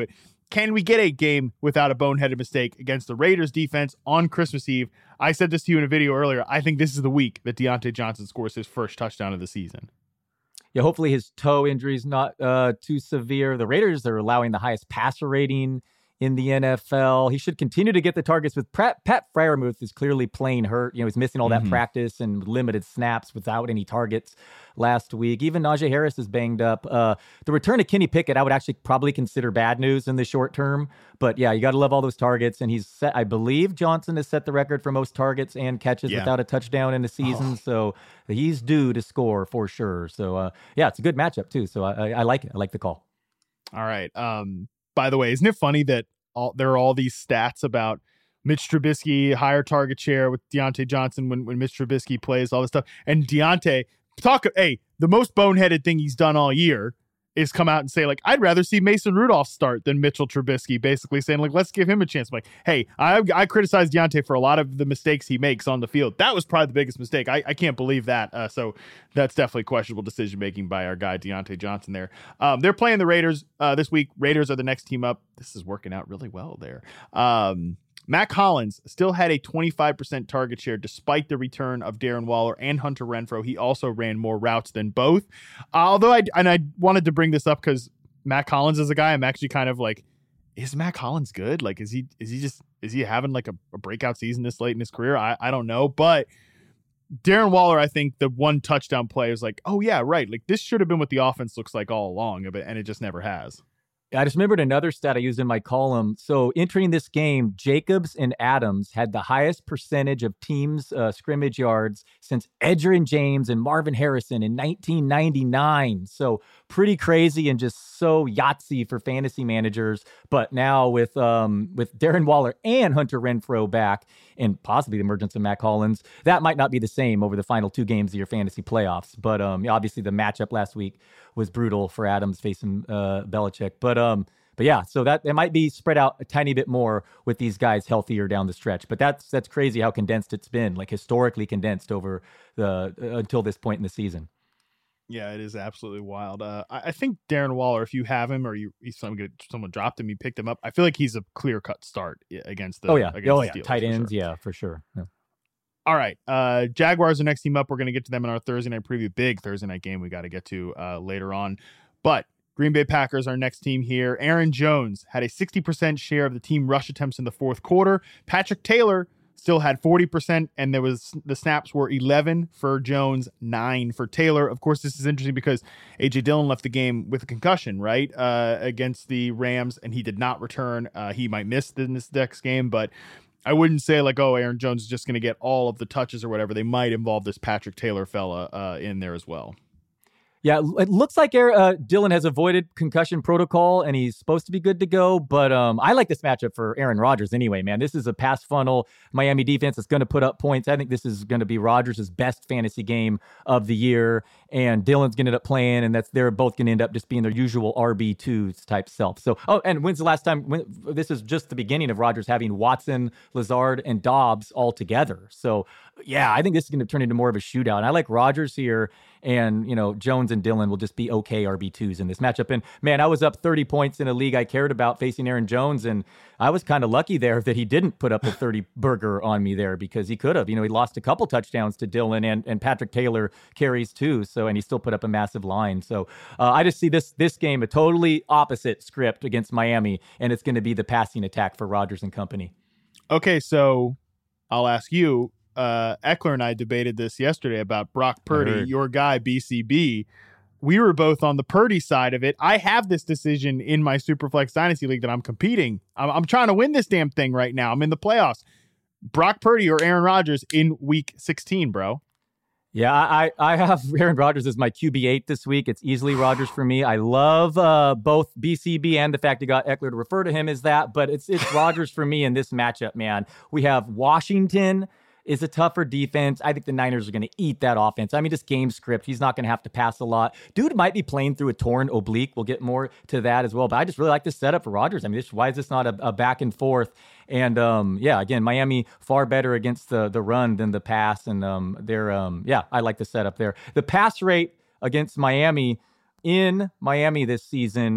Can we get a game without a boneheaded mistake against the Raiders defense on Christmas Eve? I said this to you in a video earlier. I think this is the week that Diontae Johnson scores his first touchdown of the season. Yeah, hopefully his toe injury is not uh, too severe. The Raiders are allowing the highest passer rating in the N F L. He should continue to get the targets with Pat, Pat Freiermuth is clearly playing hurt. You know, he's missing all that mm-hmm. practice and limited snaps without any targets last week. Even Najee Harris is banged up. Uh, the return of Kenny Pickett, I would actually probably consider bad news in the short term. But yeah, you got to love all those targets. And he's set, I believe Johnson has set the record for most targets and catches yeah. without a touchdown in the season. Oh. So he's due to score for sure. So uh, yeah, it's a good matchup too. So I, I like it. I like the call. All right. Um, By the way, isn't it funny that all, there are all these stats about Mitch Trubisky, higher target share with Diontae Johnson when, when Mitch Trubisky plays, all this stuff. And Diontae, talk, hey, the most boneheaded thing he's done all year is come out and say, like, I'd rather see Mason Rudolph start than Mitchell Trubisky, basically saying, like, let's give him a chance. I'm like, hey, I I criticize Diontae for a lot of the mistakes he makes on the field. That was probably the biggest mistake. I, I can't believe that. Uh, so that's definitely questionable decision-making by our guy, Diontae Johnson there. Um, they're playing the Raiders uh, this week. Raiders are the next team up. This is working out really well there. Um, Matt Collins still had a twenty-five percent target share despite the return of Darren Waller and Hunter Renfrow. He also ran more routes than both. Uh, although I and I wanted to bring this up because Matt Collins is a guy I'm actually kind of like, is Matt Collins good? Like, is he is he just is he having like a, a breakout season this late in his career? I, I don't know. But Darren Waller, I think the one touchdown play is like, oh yeah, right. Like this should have been what the offense looks like all along, and it just never has. I just remembered another stat I used in my column. So entering this game, Jacobs and Adams had the highest percentage of teams' uh, scrimmage yards since Edgerrin James and Marvin Harrison in nineteen ninety-nine. So pretty crazy and just so Yahtzee for fantasy managers. But now with um, with Darren Waller and Hunter Renfrow back and possibly the emergence of Matt Collins, that might not be the same over the final two games of your fantasy playoffs. But um, obviously the matchup last week was brutal for Adams facing uh, Belichick. But um, but yeah, so that it might be spread out a tiny bit more with these guys healthier down the stretch. But that's that's crazy how condensed it's been, like historically condensed over the uh, until this point in the season. Yeah, it is absolutely wild. Uh, I, I think Darren Waller, if you have him or you someone someone dropped him, you picked him up. I feel like he's a clear cut start against the oh yeah against oh the yeah Steelers, tight ends for sure. yeah for sure. Yeah. All right, uh, Jaguars are next team up. We're going to get to them in our Thursday night preview. Big Thursday night game we got to get to uh, later on. But Green Bay Packers are next team here. Aaron Jones had a sixty percent share of the team rush attempts in the fourth quarter. Patrick Taylor still had forty percent, and there was the snaps were eleven for Jones, nine for Taylor. Of course, this is interesting because A J Dillon left the game with a concussion, right, uh, against the Rams, and he did not return. Uh, he might miss in this next game, but I wouldn't say like, oh, Aaron Jones is just going to get all of the touches or whatever. They might involve this Patrick Taylor fella uh, in there as well. Yeah, it looks like uh, Dillon has avoided concussion protocol, and he's supposed to be good to go. But um, I like this matchup for Aaron Rodgers anyway, man. This is a pass funnel Miami defense that's going to put up points. I think this is going to be Rodgers' best fantasy game of the year, and Dillon's going to end up playing, and that's they're both going to end up just being their usual R B two type self. So, oh, and when's the last time? When, this is just the beginning of Rodgers having Watson, Lazard, and Dobbs all together. So, yeah, I think this is going to turn into more of a shootout. And I like Rodgers here. And, you know, Jones and Dillon will just be okay R B twos in this matchup. And, man, I was up thirty points in a league I cared about facing Aaron Jones, and I was kind of lucky there that he didn't put up a thirty burger on me there because he could have. You know, he lost a couple touchdowns to Dillon, and, and Patrick Taylor carries too, so and he still put up a massive line. So uh, I just see this this game a totally opposite script against Miami, and it's going to be the passing attack for Rodgers and company. Okay, so I'll ask you. Uh, Eckler and I debated this yesterday about Brock Purdy, your guy, B C B. We were both on the Purdy side of it. I have this decision in my Superflex Dynasty League that I'm competing. I'm, I'm trying to win this damn thing right now. I'm in the playoffs. Brock Purdy or Aaron Rodgers in week sixteen, bro. Yeah, I, I have Aaron Rodgers as my Q B eight this week. It's easily Rodgers for me. I love uh, both B C B and the fact he got Eckler to refer to him as that, but it's it's Rodgers for me in this matchup, man. We have Washington is a tougher defense. I think the Niners are going to eat that offense. I mean, just game script. He's not going to have to pass a lot. Dude might be playing through a torn oblique. We'll get more to that as well. But I just really like this setup for Rodgers. I mean, this, why is this not a, a back and forth? And um, yeah, again, Miami far better against the the run than the pass. And um, they're um, yeah, I like the setup there. The pass rate against Miami in Miami this season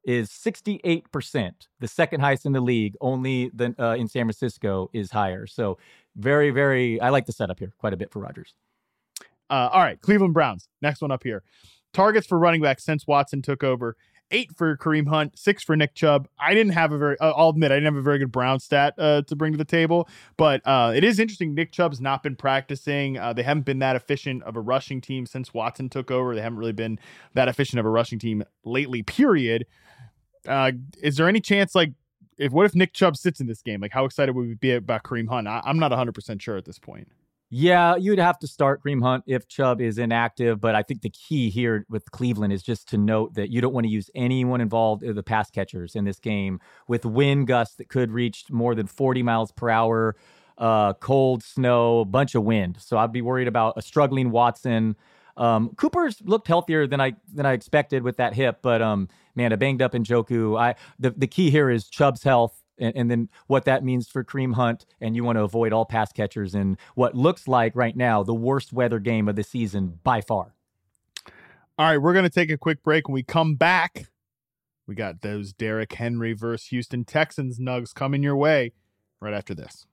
is sixty-eight percent, the second highest in the league. Only the, uh, in San Francisco is higher. So very, very, I like the setup here quite a bit for Rodgers. Uh, all right, Cleveland Browns. Next one up here. Targets for running back since Watson took over. Eight for Kareem Hunt, six for Nick Chubb. I didn't have a very, uh, I'll admit, I didn't have a very good Brown stat uh, to bring to the table, but uh, it is interesting. Nick Chubb's not been practicing. Uh, they haven't been that efficient of a rushing team since Watson took over. They haven't really been that efficient of a rushing team lately, period. Uh, is there any chance, like, if what if Nick Chubb sits in this game? Like, how excited would we be about Kareem Hunt? I, I'm not one hundred percent sure at this point. Yeah, you'd have to start Kareem Hunt if Chubb is inactive, but I think the key here with Cleveland is just to note that you don't want to use anyone involved in the pass catchers in this game with wind gusts that could reach more than forty miles per hour, uh, cold, snow, a bunch of wind. So I'd be worried about a struggling Watson. Um, Cooper's looked healthier than I than I expected with that hip, but um, man, a banged up Njoku. I the, the key here is Chubb's health. And, and then what that means for Kareem Hunt, and you want to avoid all pass catchers in what looks like right now the worst weather game of the season by far. All right, we're going to take a quick break. When we come back, we got those Derrick Henry versus Houston Texans nugs coming your way right after this.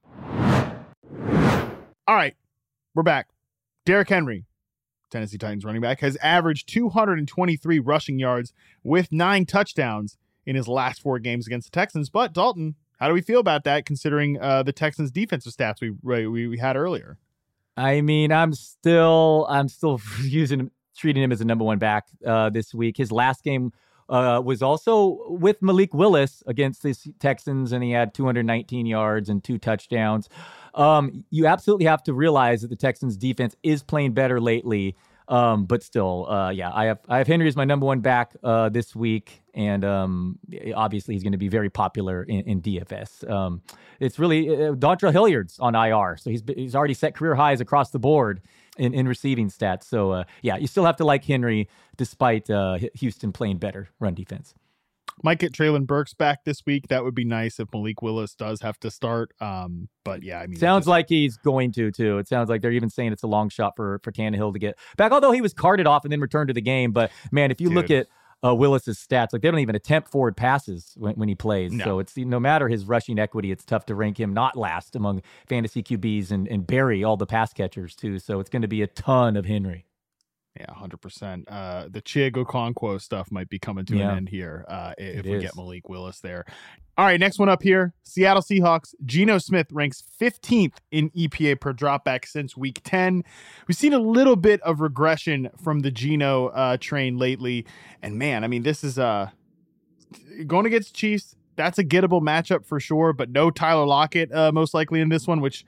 All right, we're back. Derrick Henry, Tennessee Titans running back, has averaged two hundred twenty-three rushing yards with nine touchdowns in his last four games against the Texans. But Dalton, how do we feel about that considering uh, the Texans defensive stats we, we we had earlier? I mean, I'm still I'm still using treating him as a number one back uh, this week. His last game uh, was also with Malik Willis against the Texans, and he had two hundred nineteen yards and two touchdowns. Um, you absolutely have to realize that the Texans defense is playing better lately. Um, but still, uh, yeah, I have I have Henry as my number one back uh, this week, and um, obviously he's going to be very popular in, in D F S. Um, it's really uh, Dontrell Hilliard's on I R, so he's he's already set career highs across the board in, in receiving stats. So uh, yeah, you still have to like Henry despite uh, Houston playing better run defense. Might get Treylon Burks back this week. That would be nice if Malik Willis does have to start. Um, but yeah, I mean, sounds just... like he's going to too. It sounds like they're even saying it's a long shot for for Tannehill to get back. Although he was carted off and then returned to the game. But man, if you Dude. look at uh, Willis's stats, like they don't even attempt forward passes when, when he plays. No. So it's no matter his rushing equity, it's tough to rank him not last among fantasy Q Bs and and bury all the pass catchers too. So it's going to be a ton of Henry. Yeah, one hundred percent. Uh, the Chig Okonkwo stuff might be coming to yeah. an end here uh, if it we is. get Malik Willis there. All right, next one up here. Seattle Seahawks. Geno Smith ranks fifteenth in E P A per dropback since week ten. We've seen a little bit of regression from the Geno uh, train lately. And man, I mean, this is uh, going against Chiefs. That's a gettable matchup for sure, but no Tyler Lockett uh, most likely in this one, which...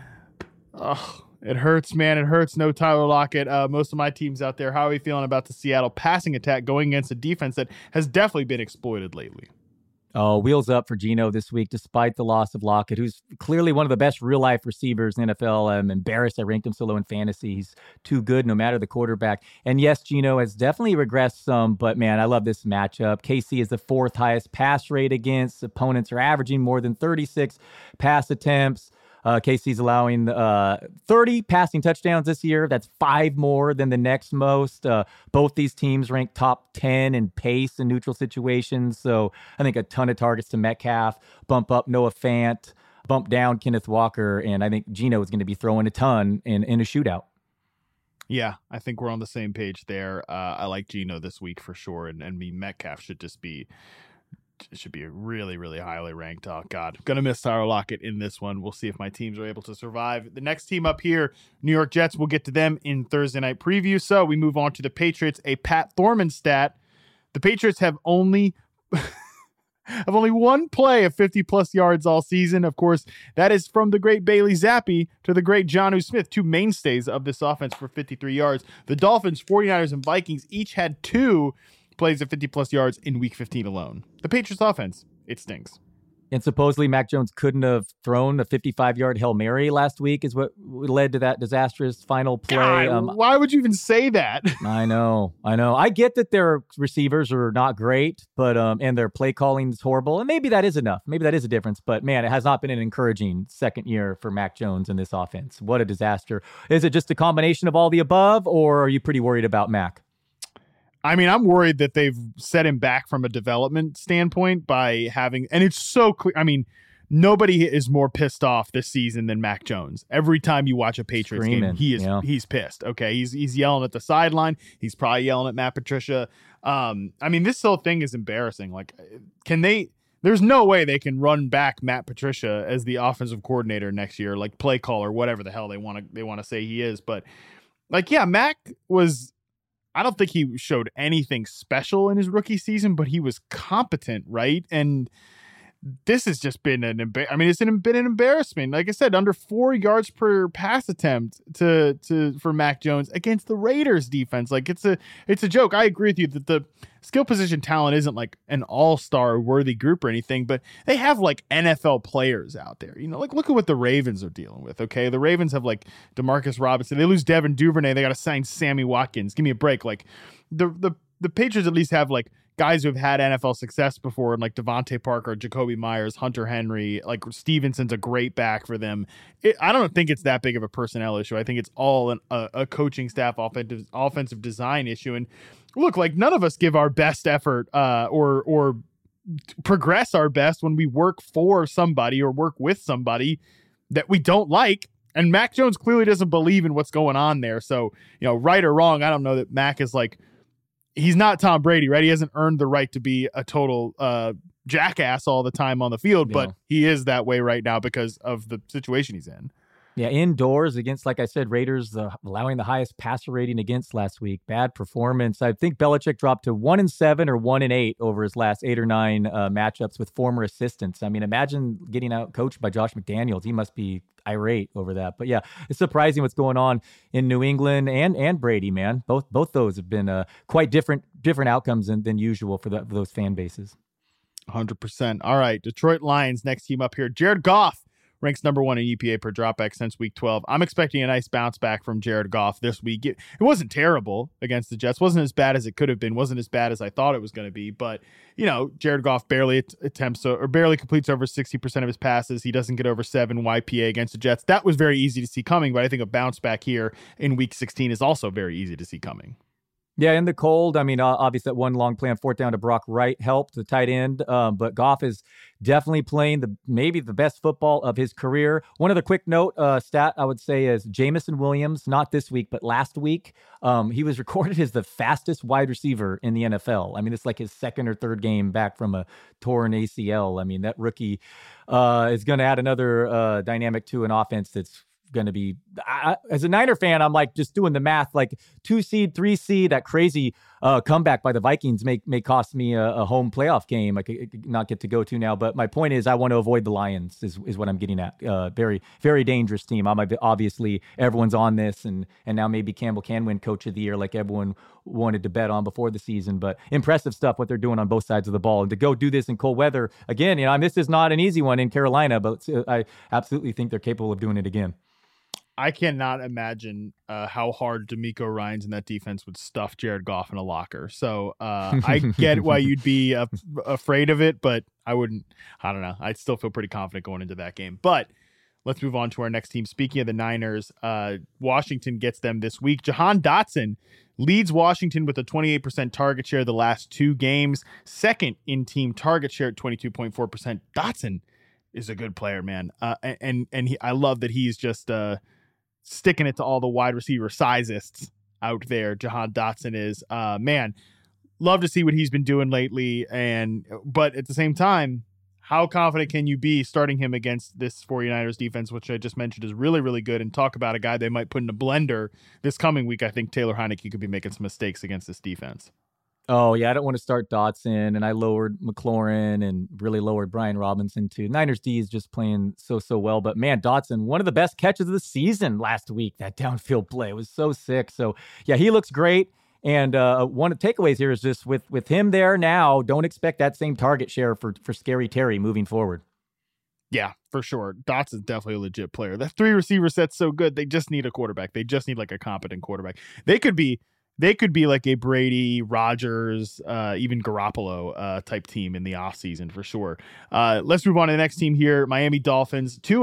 Uh, It hurts, man. It hurts. No Tyler Lockett. Uh, most of my teams out there, how are we feeling about the Seattle passing attack going against a defense that has definitely been exploited lately? Oh, wheels up for Geno this week, despite the loss of Lockett, who's clearly one of the best real-life receivers in the N F L. I'm embarrassed I ranked him so low in fantasy. He's too good no matter the quarterback. And yes, Geno has definitely regressed some, but man, I love this matchup. K C is the fourth highest pass rate against. Opponents are averaging more than thirty-six pass attempts. Uh, K C's allowing uh, thirty passing touchdowns this year. That's five more than the next most. Uh, both these teams rank top ten in pace in neutral situations. So I think a ton of targets to Metcalf, bump up Noah Fant, bump down Kenneth Walker, and I think Geno is going to be throwing a ton in, in a shootout. Yeah, I think we're on the same page there. Uh, I like Geno this week for sure, and, and me Metcalf should just be... It should be really, really highly ranked. Oh, God. Gonna miss Tyler Lockett in this one. We'll see if my teams are able to survive. The next team up here, New York Jets, we'll get to them in Thursday night preview. So we move on to the Patriots, a Pat Thorman stat. The Patriots have only have only one play of fifty-plus yards all season. Of course, that is from the great Bailey Zappi to the great Jonnu Smith, two mainstays of this offense for fifty-three yards. The Dolphins, 49ers, and Vikings each had two plays of fifty-plus yards in week fifteen alone. The Patriots offense, it stinks. And supposedly Mac Jones couldn't have thrown a fifty-five-yard Hail Mary last week is what led to that disastrous final play. God, um, why would you even say that? I know. I know. I get that their receivers are not great, but um, and their play calling is horrible. And maybe that is enough. Maybe that is a difference. But, man, it has not been an encouraging second year for Mac Jones in this offense. What a disaster. Is it just a combination of all the above, or are you pretty worried about Mac? I mean, I'm worried that they've set him back from a development standpoint by having, and it's so clear. I mean, nobody is more pissed off this season than Mac Jones. Every time you watch a Patriots Screaming, game, he is yeah. he's pissed. Okay, he's he's yelling at the sideline. He's probably yelling at Matt Patricia. Um, I mean, this whole thing is embarrassing. Like, can they? There's no way they can run back Matt Patricia as the offensive coordinator next year, like play caller, whatever the hell they want to they want to say he is. But like, yeah, Mac was. I don't think he showed anything special in his rookie season, but he was competent, right? And this has just been an embar- I mean, it's an, been an embarrassment. Like I said, under four yards per pass attempt to to for Mac Jones against the Raiders defense. Like it's a it's a joke. I agree with you that the skill position talent isn't like an all-star worthy group or anything, but they have like N F L players out there. You know, like look at what the Ravens are dealing with. Okay, the Ravens have like Demarcus Robinson. They lose Devin Duvernay. They got to sign Sammy Watkins. Give me a break. Like the the the Patriots at least have like guys who have had N F L success before, and like Devontae Parker, Jacoby Myers, Hunter Henry, like Stevenson's a great back for them. It, I don't think it's that big of a personnel issue. I think it's all an, a, a coaching staff offensive offensive design issue. And look, like none of us give our best effort uh, or or progress our best when we work for somebody or work with somebody that we don't like. And Mac Jones clearly doesn't believe in what's going on there. So, you know, right or wrong, I don't know that Mac is like, he's not Tom Brady, right? He hasn't earned the right to be a total uh, jackass all the time on the field, Yeah. but he is that way right now because of the situation he's in. Yeah, indoors against, like I said, Raiders, uh, allowing the highest passer rating against last week. Bad performance. I think Belichick dropped to one and seven or one and eight over his last eight or nine uh, matchups with former assistants. I mean, imagine getting out coached by Josh McDaniels. He must be irate over that. But yeah, it's surprising what's going on in New England and and Brady, man. Both both those have been uh, quite different different outcomes than, than usual for, the, for those fan bases. one hundred percent. All right, Detroit Lions, next team up here. Jared Goff ranks number one in E P A per dropback since week twelve. I'm expecting a nice bounce back from Jared Goff this week. It, it wasn't terrible against the Jets. Wasn't as bad as it could have been. Wasn't as bad as I thought it was going to be. But, you know, Jared Goff barely att- attempts or barely completes over sixty percent of his passes. He doesn't get over seven Y P A against the Jets. That was very easy to see coming, but I think a bounce back here in week sixteen is also very easy to see coming. Yeah, in the cold, I mean, uh, obviously that one long play on fourth down to Brock Wright helped, the tight end, um, but Goff is definitely playing the maybe the best football of his career. One other quick note, uh, stat I would say is Jameson Williams, not this week, but last week, um, he was recorded as the fastest wide receiver in the N F L. I mean, it's like his second or third game back from a torn A C L. I mean, that rookie uh, is going to add another uh, dynamic to an offense that's going to be, I, as a Niner fan, I'm like just doing the math, like two seed, three seed, that crazy uh, comeback by the Vikings may may cost me a, a home playoff game I could not get to go to now. But my point is I want to avoid the Lions is, is what I'm getting at. Uh, very, very dangerous team. I'm obviously everyone's on this and, and now maybe Campbell can win coach of the year like everyone wanted to bet on before the season, but impressive stuff what they're doing on both sides of the ball. And to go do this in cold weather again, you know, I mean, this is not an easy one in Carolina, but I absolutely think they're capable of doing it again. I cannot imagine uh, how hard D'Amico Ryans in that defense would stuff Jared Goff in a locker. So uh, I get why you'd be uh, afraid of it, but I wouldn't. I don't know. I'd still feel pretty confident going into that game. But let's move on to our next team. Speaking of the Niners, uh, Washington gets them this week. Jahan Dotson leads Washington with a twenty-eight percent target share the last two games. Second in team target share at twenty-two point four percent. Dotson is a good player, man. Uh, and and he, I love that he's just uh, sticking it to all the wide receiver sizists out there. Jahan Dotson is, uh, man, love to see what he's been doing lately. And, but at the same time, how confident can you be starting him against this 49ers defense, which I just mentioned is really, really good, and talk about a guy they might put in a blender this coming week. I think Taylor Heineke could be making some mistakes against this defense. Oh, yeah, I don't want to start Dotson, and I lowered McLaurin and really lowered Brian Robinson, too. Niners D is just playing so, so well. But, man, Dotson, one of the best catches of the season last week. That downfield play was so sick. So, yeah, he looks great. And uh, one of the takeaways here is just with with him there now, don't expect that same target share for, for Scary Terry moving forward. Yeah, for sure. Dotson's definitely a legit player. That three receiver set's so good. They just need a quarterback. They just need like a competent quarterback. They could be They could be like a Brady, Rodgers, uh, even Garoppolo uh, type team in the offseason for sure. Uh, let's move on to the next team here. Miami Dolphins. Tua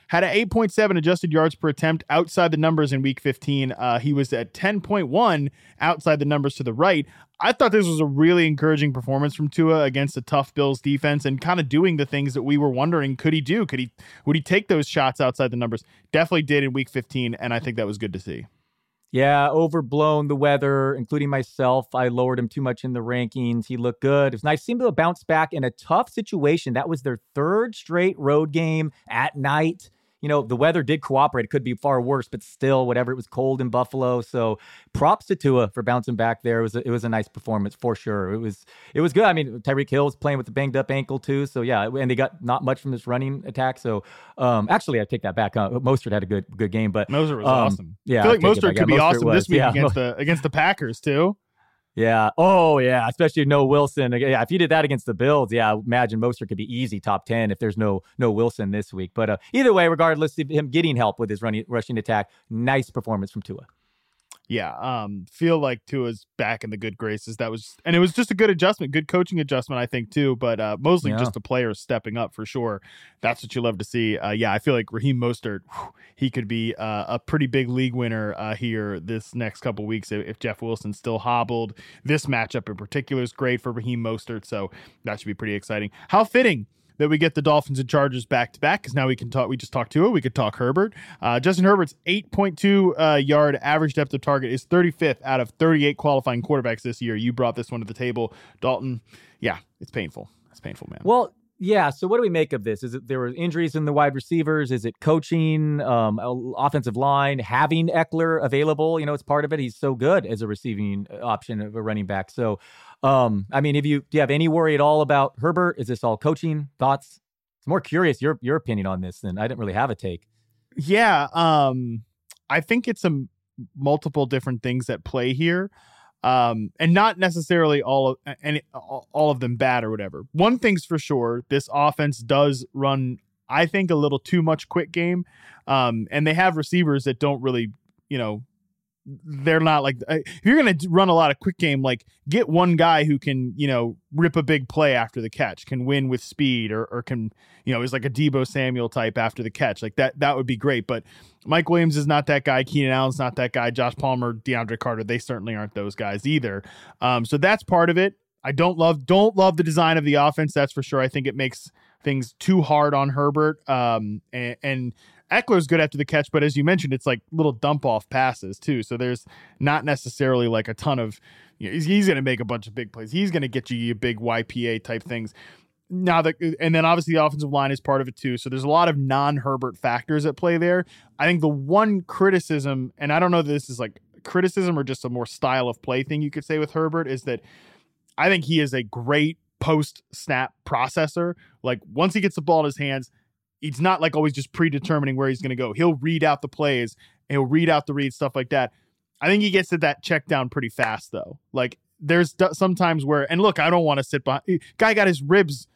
had an eight point seven adjusted yards per attempt outside the numbers in week fifteen. Uh, he was at ten point one outside the numbers to the right. I thought this was a really encouraging performance from Tua against a tough Bills defense and kind of doing the things that we were wondering, could he do? Could he, would he take those shots outside the numbers? Definitely did in week fifteen, and I think that was good to see. Yeah, overblown the weather, including myself. I lowered him too much in the rankings. He looked good. It was nice to see him bounce back in a tough situation. That was their third straight road game at night. You know, the weather did cooperate. It could be far worse, but still, whatever, it was cold in Buffalo. So props to Tua for bouncing back there. It was a, it was a nice performance for sure. It was it was good. I mean, Tyreek Hill was playing with a banged up ankle too. So yeah, and they got not much from this running attack. So um, actually, I take that back. Uh, Mostert had a good good game, but Mostert was um, awesome. Yeah, I feel like Mostert could be Mostert awesome was, this week yeah. against the against the Packers too. Yeah. Oh, yeah. Especially no Wilson. Yeah. If you did that against the Bills, yeah, imagine Mostert could be easy top ten if there's no no Wilson this week. But uh, either way, regardless of him getting help with his running rushing attack, nice performance from Tua. Yeah, um, feel like Tua's back in the good graces. That was, and it was just a good adjustment, good coaching adjustment, I think too. But uh, mostly Yeah. just the players stepping up for sure. That's what you love to see. Uh, yeah, I feel like Raheem Mostert, whew, he could be uh, a pretty big league winner uh, here this next couple weeks if, if Jeff Wilson's still hobbled. This matchup in particular is great for Raheem Mostert, so that should be pretty exciting. How fitting that we get the Dolphins and Chargers back to back, because now we can talk. We just talked Tua. We could talk Herbert. Uh, Justin Herbert's eight point two uh, yard average depth of target is thirty-fifth out of thirty-eight qualifying quarterbacks this year. You brought this one to the table, Dalton. Yeah, it's painful. It's painful, man. Well, yeah. So what do we make of this? Is it there were injuries in the wide receivers? Is it coaching, um, offensive line, having Eckler available? You know, it's part of it. He's so good as a receiving option of a running back. So, um, I mean, if you do you have any worry at all about Herbert? Is this all coaching? Thoughts? It's more curious your your opinion on this than I didn't really have a take. Yeah, um, I think it's some multiple different things at play here. Um, and not necessarily all of any all of them bad or whatever. One thing's for sure, this offense does run, I think, a little too much quick game. Um, and they have receivers that don't really, you know, they're not like, if you're going to run a lot of quick game, like get one guy who can, you know, rip a big play after the catch, can win with speed, or or can, you know, is like a Deebo Samuel type after the catch. Like that, that would be great. But Mike Williams is not that guy. Keenan Allen's not that guy. Josh Palmer, DeAndre Carter, they certainly aren't those guys either. Um, so that's part of it. I don't love, don't love the design of the offense. That's for sure. I think it makes things too hard on Herbert. Um, and, and Eckler's good after the catch, but as you mentioned, it's like little dump off passes too. So there's not necessarily like a ton of, you know, he's, he's going to make a bunch of big plays. He's going to get you your big Y P A type things. Now that, and then obviously the offensive line is part of it too. So there's a lot of non-Herbert factors at play there. I think the one criticism, and I don't know if this is like criticism or just a more style of play thing you could say with Herbert, is that I think he is a great post snap processor. Like once he gets the ball in his hands, he's not like always just predetermining where he's going to go. He'll read out the plays, he'll read out the reads, stuff like that. I think he gets to that check down pretty fast though. Like there's sometimes where, and look, I don't want to sit behind. Guy got his ribs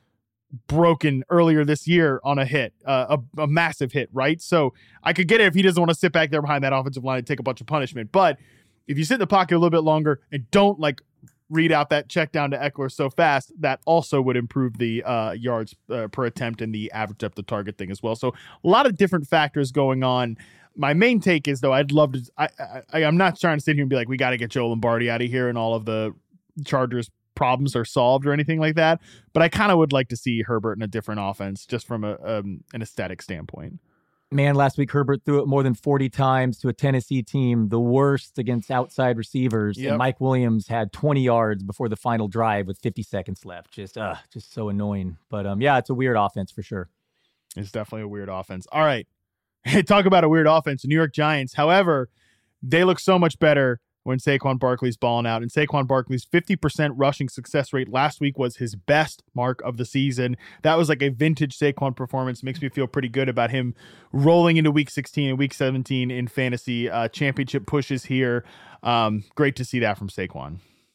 broken earlier this year on a hit, uh, a, a massive hit, right? So I could get it if he doesn't want to sit back there behind that offensive line and take a bunch of punishment. But if you sit in the pocket a little bit longer and don't like read out that check down to Eckler so fast, that also would improve the uh, yards uh, per attempt and the average depth of target thing as well. So a lot of different factors going on. My main take is though, I'd love to, I, I, I'm not trying to sit here and be like, we got to get Joe Lombardi out of here and all of the Chargers problems are solved or anything like that. But I kind of would like to see Herbert in a different offense just from a um, an aesthetic standpoint. Man, last week Herbert threw it more than forty times to a Tennessee team, the worst against outside receivers. Yep. And Mike Williams had twenty yards before the final drive with fifty seconds left. Just, uh, just so annoying. But um, yeah, it's a weird offense for sure. It's definitely a weird offense. All right, talk about a weird offense. The New York Giants, however, they look so much better when Saquon Barkley's balling out. And Saquon Barkley's fifty percent rushing success rate last week was his best mark of the season. That was like a vintage Saquon performance. Makes me feel pretty good about him rolling into week sixteen and week seventeen in fantasy uh, championship pushes here. Um, great to see that from Saquon.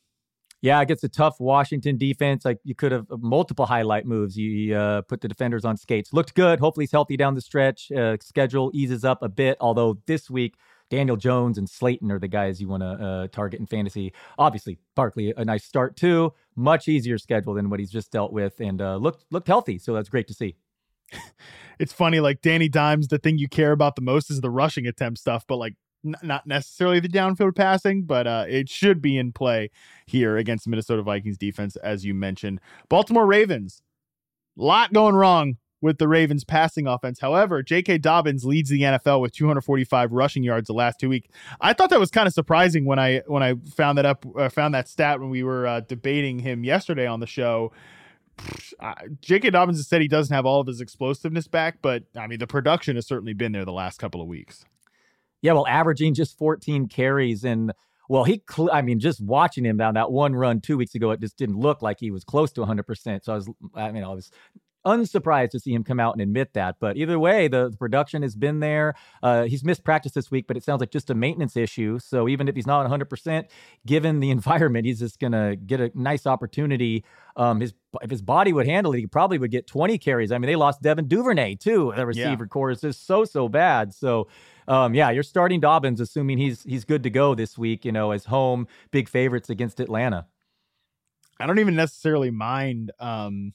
Yeah, against a tough Washington defense, like you could have multiple highlight moves. You uh, put the defenders on skates. Looked good. Hopefully he's healthy down the stretch. Uh, schedule eases up a bit, although this week Daniel Jones and Slayton are the guys you want to uh, target in fantasy. Obviously, Barkley, a nice start too. Much easier schedule than what he's just dealt with, and uh, looked looked healthy, so that's great to see. it's funny, like Danny Dimes, the thing you care about the most is the rushing attempt stuff, but like n- not necessarily the downfield passing, but uh, it should be in play here against the Minnesota Vikings defense, as you mentioned. Baltimore Ravens, lot going wrong with the Ravens passing offense. However, J K. Dobbins leads the N F L with two hundred forty-five rushing yards the last two weeks. I thought that was kind of surprising when I when I found that up, uh, found that stat when we were uh, debating him yesterday on the show. Uh, J K. Dobbins has said he doesn't have all of his explosiveness back, but I mean, the production has certainly been there the last couple of weeks. Yeah, well, averaging just fourteen carries. And, well, he, cl- I mean, just watching him down that one run two weeks ago, it just didn't look like he was close to one hundred percent. So I was, I mean, I was unsurprised to see him come out and admit that. But either way, the, the production has been there. Uh, he's missed practice this week, but it sounds like just a maintenance issue. So even if he's not one hundred percent, given the environment, he's just going to get a nice opportunity. Um, his if his body would handle it, he probably would get twenty carries. I mean, they lost Devin Duvernay too. The receiver yeah. core is just so so bad. So, um, yeah, you're starting Dobbins, assuming he's he's good to go this week. You know, as home big favorites against Atlanta. I don't even necessarily mind. Um,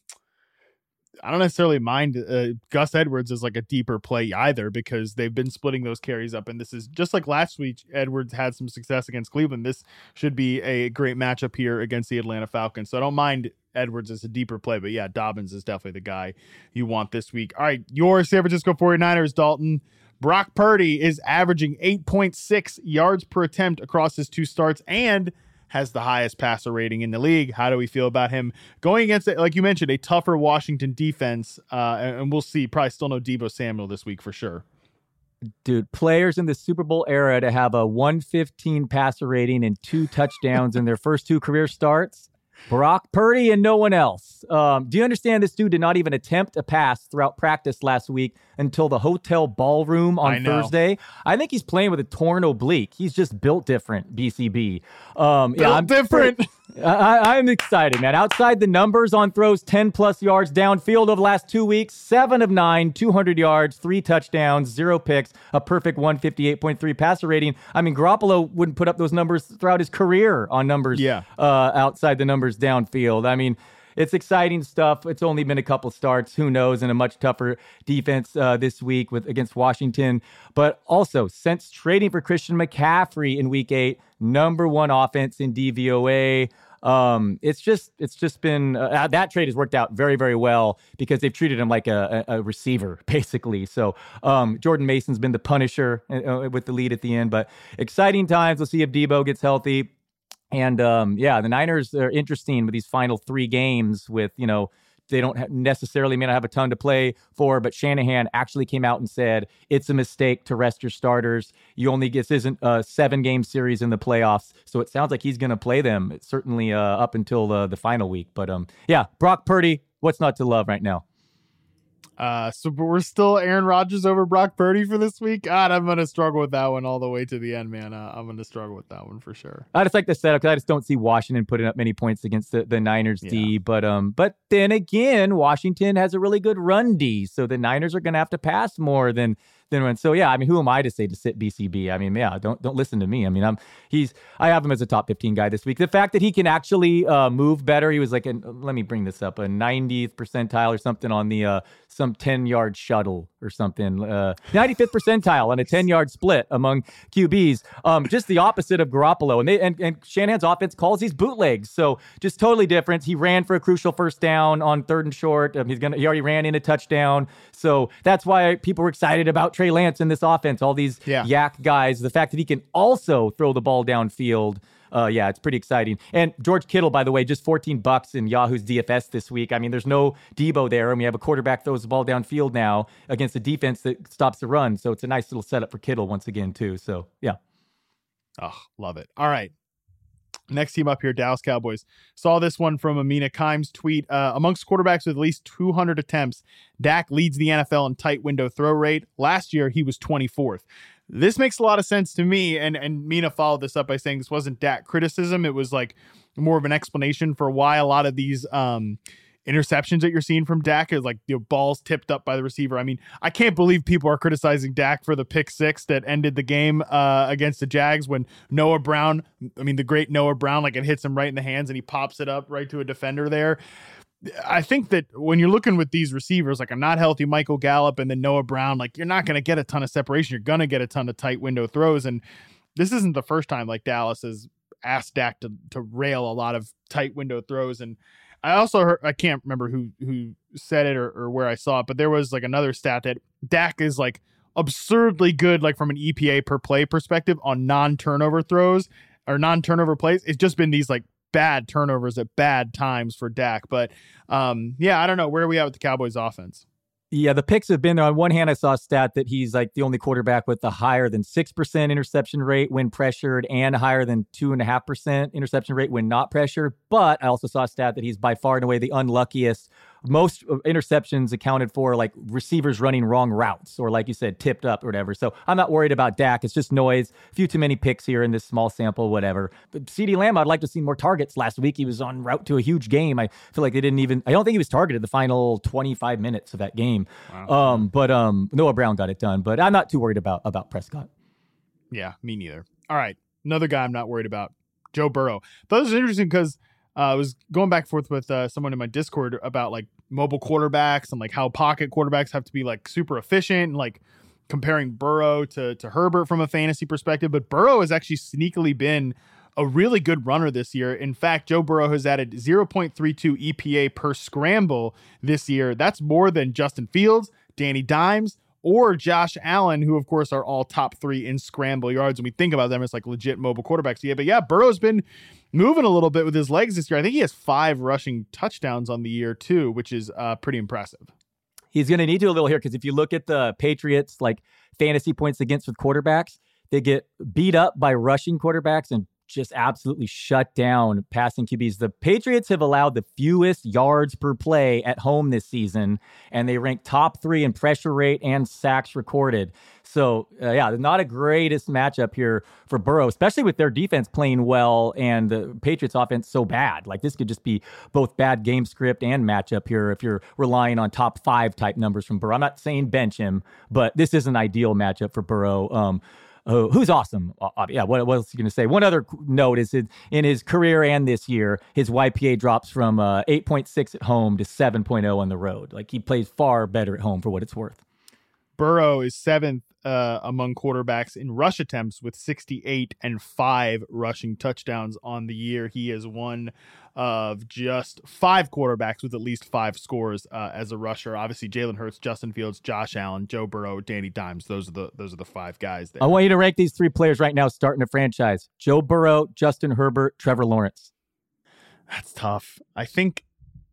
I don't necessarily mind uh, Gus Edwards as like a deeper play either, because they've been splitting those carries up. And this is just like last week, Edwards had some success against Cleveland. This should be a great matchup here against the Atlanta Falcons. So I don't mind Edwards as a deeper play, but yeah, Dobbins is definitely the guy you want this week. All right, your San Francisco forty-niners, Dalton. Brock Purdy is averaging eight point six yards per attempt across his two starts and has the highest passer rating in the league. How do we feel about him going against, like you mentioned, a tougher Washington defense? Uh, and we'll see. Probably still no Deebo Samuel this week for sure. Dude, players in the Super Bowl era to have a one fifteen passer rating and two touchdowns in their first two career starts. Brock Purdy and no one else. Um, do you understand this dude did not even attempt a pass throughout practice last week until the hotel ballroom on I Thursday? I think he's playing with a torn oblique. He's just built different, B C B. Um, built yeah, I'm different. Pretty, I, I'm excited, man. Outside the numbers on throws, ten plus yards downfield over the last two weeks, seven of nine, two hundred yards, three touchdowns, zero picks, a perfect one fifty-eight point three passer rating. I mean, Garoppolo wouldn't put up those numbers throughout his career on numbers yeah. uh, outside the numbers downfield. I mean, it's exciting stuff. It's only been a couple starts. Who knows? In a much tougher defense uh, this week with against Washington. But also, since trading for Christian McCaffrey in week eight, number one offense in D V O A. Um, it's just it's just been uh, that trade has worked out very, very well because they've treated him like a, a, a receiver, basically. So um, Jordan Mason's been the punisher uh, with the lead at the end. But exciting times. We'll see if Deebo gets healthy. And um, yeah, the Niners are interesting with these final three games with, you know, they don't ha- necessarily may not have a ton to play for, but Shanahan actually came out and said, it's a mistake to rest your starters. You only get, this isn't a seven game series in the playoffs. So it sounds like he's going to play them certainly uh, up until the, the final week. But um, yeah, Brock Purdy, what's not to love right now? Uh, so but we're still Aaron Rodgers over Brock Purdy for this week. God, I'm going to struggle with that one all the way to the end, man. Uh, I'm going to struggle with that one for sure. I just like the setup because I just don't see Washington putting up many points against the, the Niners yeah. D. But um, but then again, Washington has a really good run D, so the Niners are going to have to pass more than than when. So yeah, I mean, who am I to say to sit B C B? I mean, yeah, don't don't listen to me. I mean, I'm he's I have him as a top fifteen guy this week. The fact that he can actually uh, move better, he was like, an, let me bring this up, a ninetieth percentile or something on the uh, some ten yard shuttle or something, uh, ninety-fifth percentile on a ten yard split among Q Bs. Um, just the opposite of Garoppolo, and they and, and Shanahan's offense calls these bootlegs, so just totally different. He ran for a crucial first down on third and short. Um, he's gonna he already ran in a touchdown, so that's why people were excited about Trey Lance in this offense. All these yeah. yak guys. The fact that he can also throw the ball downfield. Uh, yeah, it's pretty exciting. And George Kittle, by the way, just fourteen bucks in Yahoo's D F S this week. I mean, there's no Deebo there, and we have a quarterback throws the ball downfield now against a defense that stops the run. So it's a nice little setup for Kittle once again, too. So, yeah. Oh, love it. All right. Next team up here, Dallas Cowboys. Saw this one from Amina Kimes' tweet. Uh, amongst quarterbacks with at least two hundred attempts, Dak leads the N F L in tight window throw rate. Last year, he was twenty-fourth. This makes a lot of sense to me, and, and Mina followed this up by saying this wasn't Dak criticism. It was like more of an explanation for why a lot of these um, interceptions that you're seeing from Dak is like, you know, balls tipped up by the receiver. I mean, I can't believe people are criticizing Dak for the pick six that ended the game uh, against the Jags when Noah Brown, I mean, the great Noah Brown, like it hits him right in the hands and he pops it up right to a defender there. I think that when you're looking with these receivers, like a not healthy Michael Gallup and then Noah Brown, like you're not going to get a ton of separation. You're going to get a ton of tight window throws. And this isn't the first time like Dallas has asked Dak to, to rail a lot of tight window throws. And I also heard, I can't remember who, who said it or, or where I saw it, but there was like another stat that Dak is like absurdly good, like from an E P A per play perspective on non-turnover throws or non-turnover plays. It's just been these like bad turnovers at bad times for Dak. But um, yeah, I don't know. Where are we at with the Cowboys offense? Yeah, the picks have been there. On one hand, I saw a stat that he's like the only quarterback with a higher than six percent interception rate when pressured and higher than two point five percent interception rate when not pressured. But I also saw a stat that he's by far and away the unluckiest. Most interceptions accounted for like receivers running wrong routes or, like you said, tipped up or whatever. So I'm not worried about Dak. It's just noise. A few too many picks here in this small sample, whatever. But CeeDee Lamb, I'd like to see more targets. Last week, he was en route to a huge game. I feel like they didn't even, I don't think he was targeted the final twenty-five minutes of that game. Wow. Um, but um, Noah Brown got it done. But I'm not too worried about, about Prescott. Yeah, me neither. All right. Another guy I'm not worried about, Joe Burrow. Thought this was interesting because Uh, I was going back and forth with uh, someone in my Discord about like mobile quarterbacks and like how pocket quarterbacks have to be like super efficient and like comparing Burrow to, to Herbert from a fantasy perspective. But Burrow has actually sneakily been a really good runner this year. In fact, Joe Burrow has added zero point three two E P A per scramble this year. That's more than Justin Fields, Danny Dimes, or Josh Allen, who of course are all top three in scramble yards. And we think about them as like legit mobile quarterbacks. Yeah, but yeah, Burrow's been moving a little bit with his legs this year. I think he has five rushing touchdowns on the year too, which is uh, pretty impressive. He's going to need to a little here because if you look at the Patriots, like fantasy points against with quarterbacks, they get beat up by rushing quarterbacks and just absolutely shut down passing Q Bs. The Patriots have allowed the fewest yards per play at home this season, and they rank top three in pressure rate and sacks recorded. So, uh, yeah, not a greatest matchup here for Burrow, especially with their defense playing well and the Patriots offense so bad. Like, this could just be both bad game script and matchup here if you're relying on top five type numbers from Burrow. I'm not saying bench him, but this is an ideal matchup for Burrow. Um, Uh, who's awesome. Uh, yeah, what, what else are you going to say? One other note is in, in his career and this year, his Y P A drops from uh, eight point six at home to seven point oh on the road. Like, he plays far better at home for what it's worth. Burrow is seventh uh, among quarterbacks in rush attempts with sixty-eight and five rushing touchdowns on the year. He is one of just five quarterbacks with at least five scores uh, as a rusher. Obviously, Jalen Hurts, Justin Fields, Josh Allen, Joe Burrow, Danny Dimes. Those are the those are the five guys there. I want you to rank these three players right now starting a franchise. Joe Burrow, Justin Herbert, Trevor Lawrence. That's tough. I think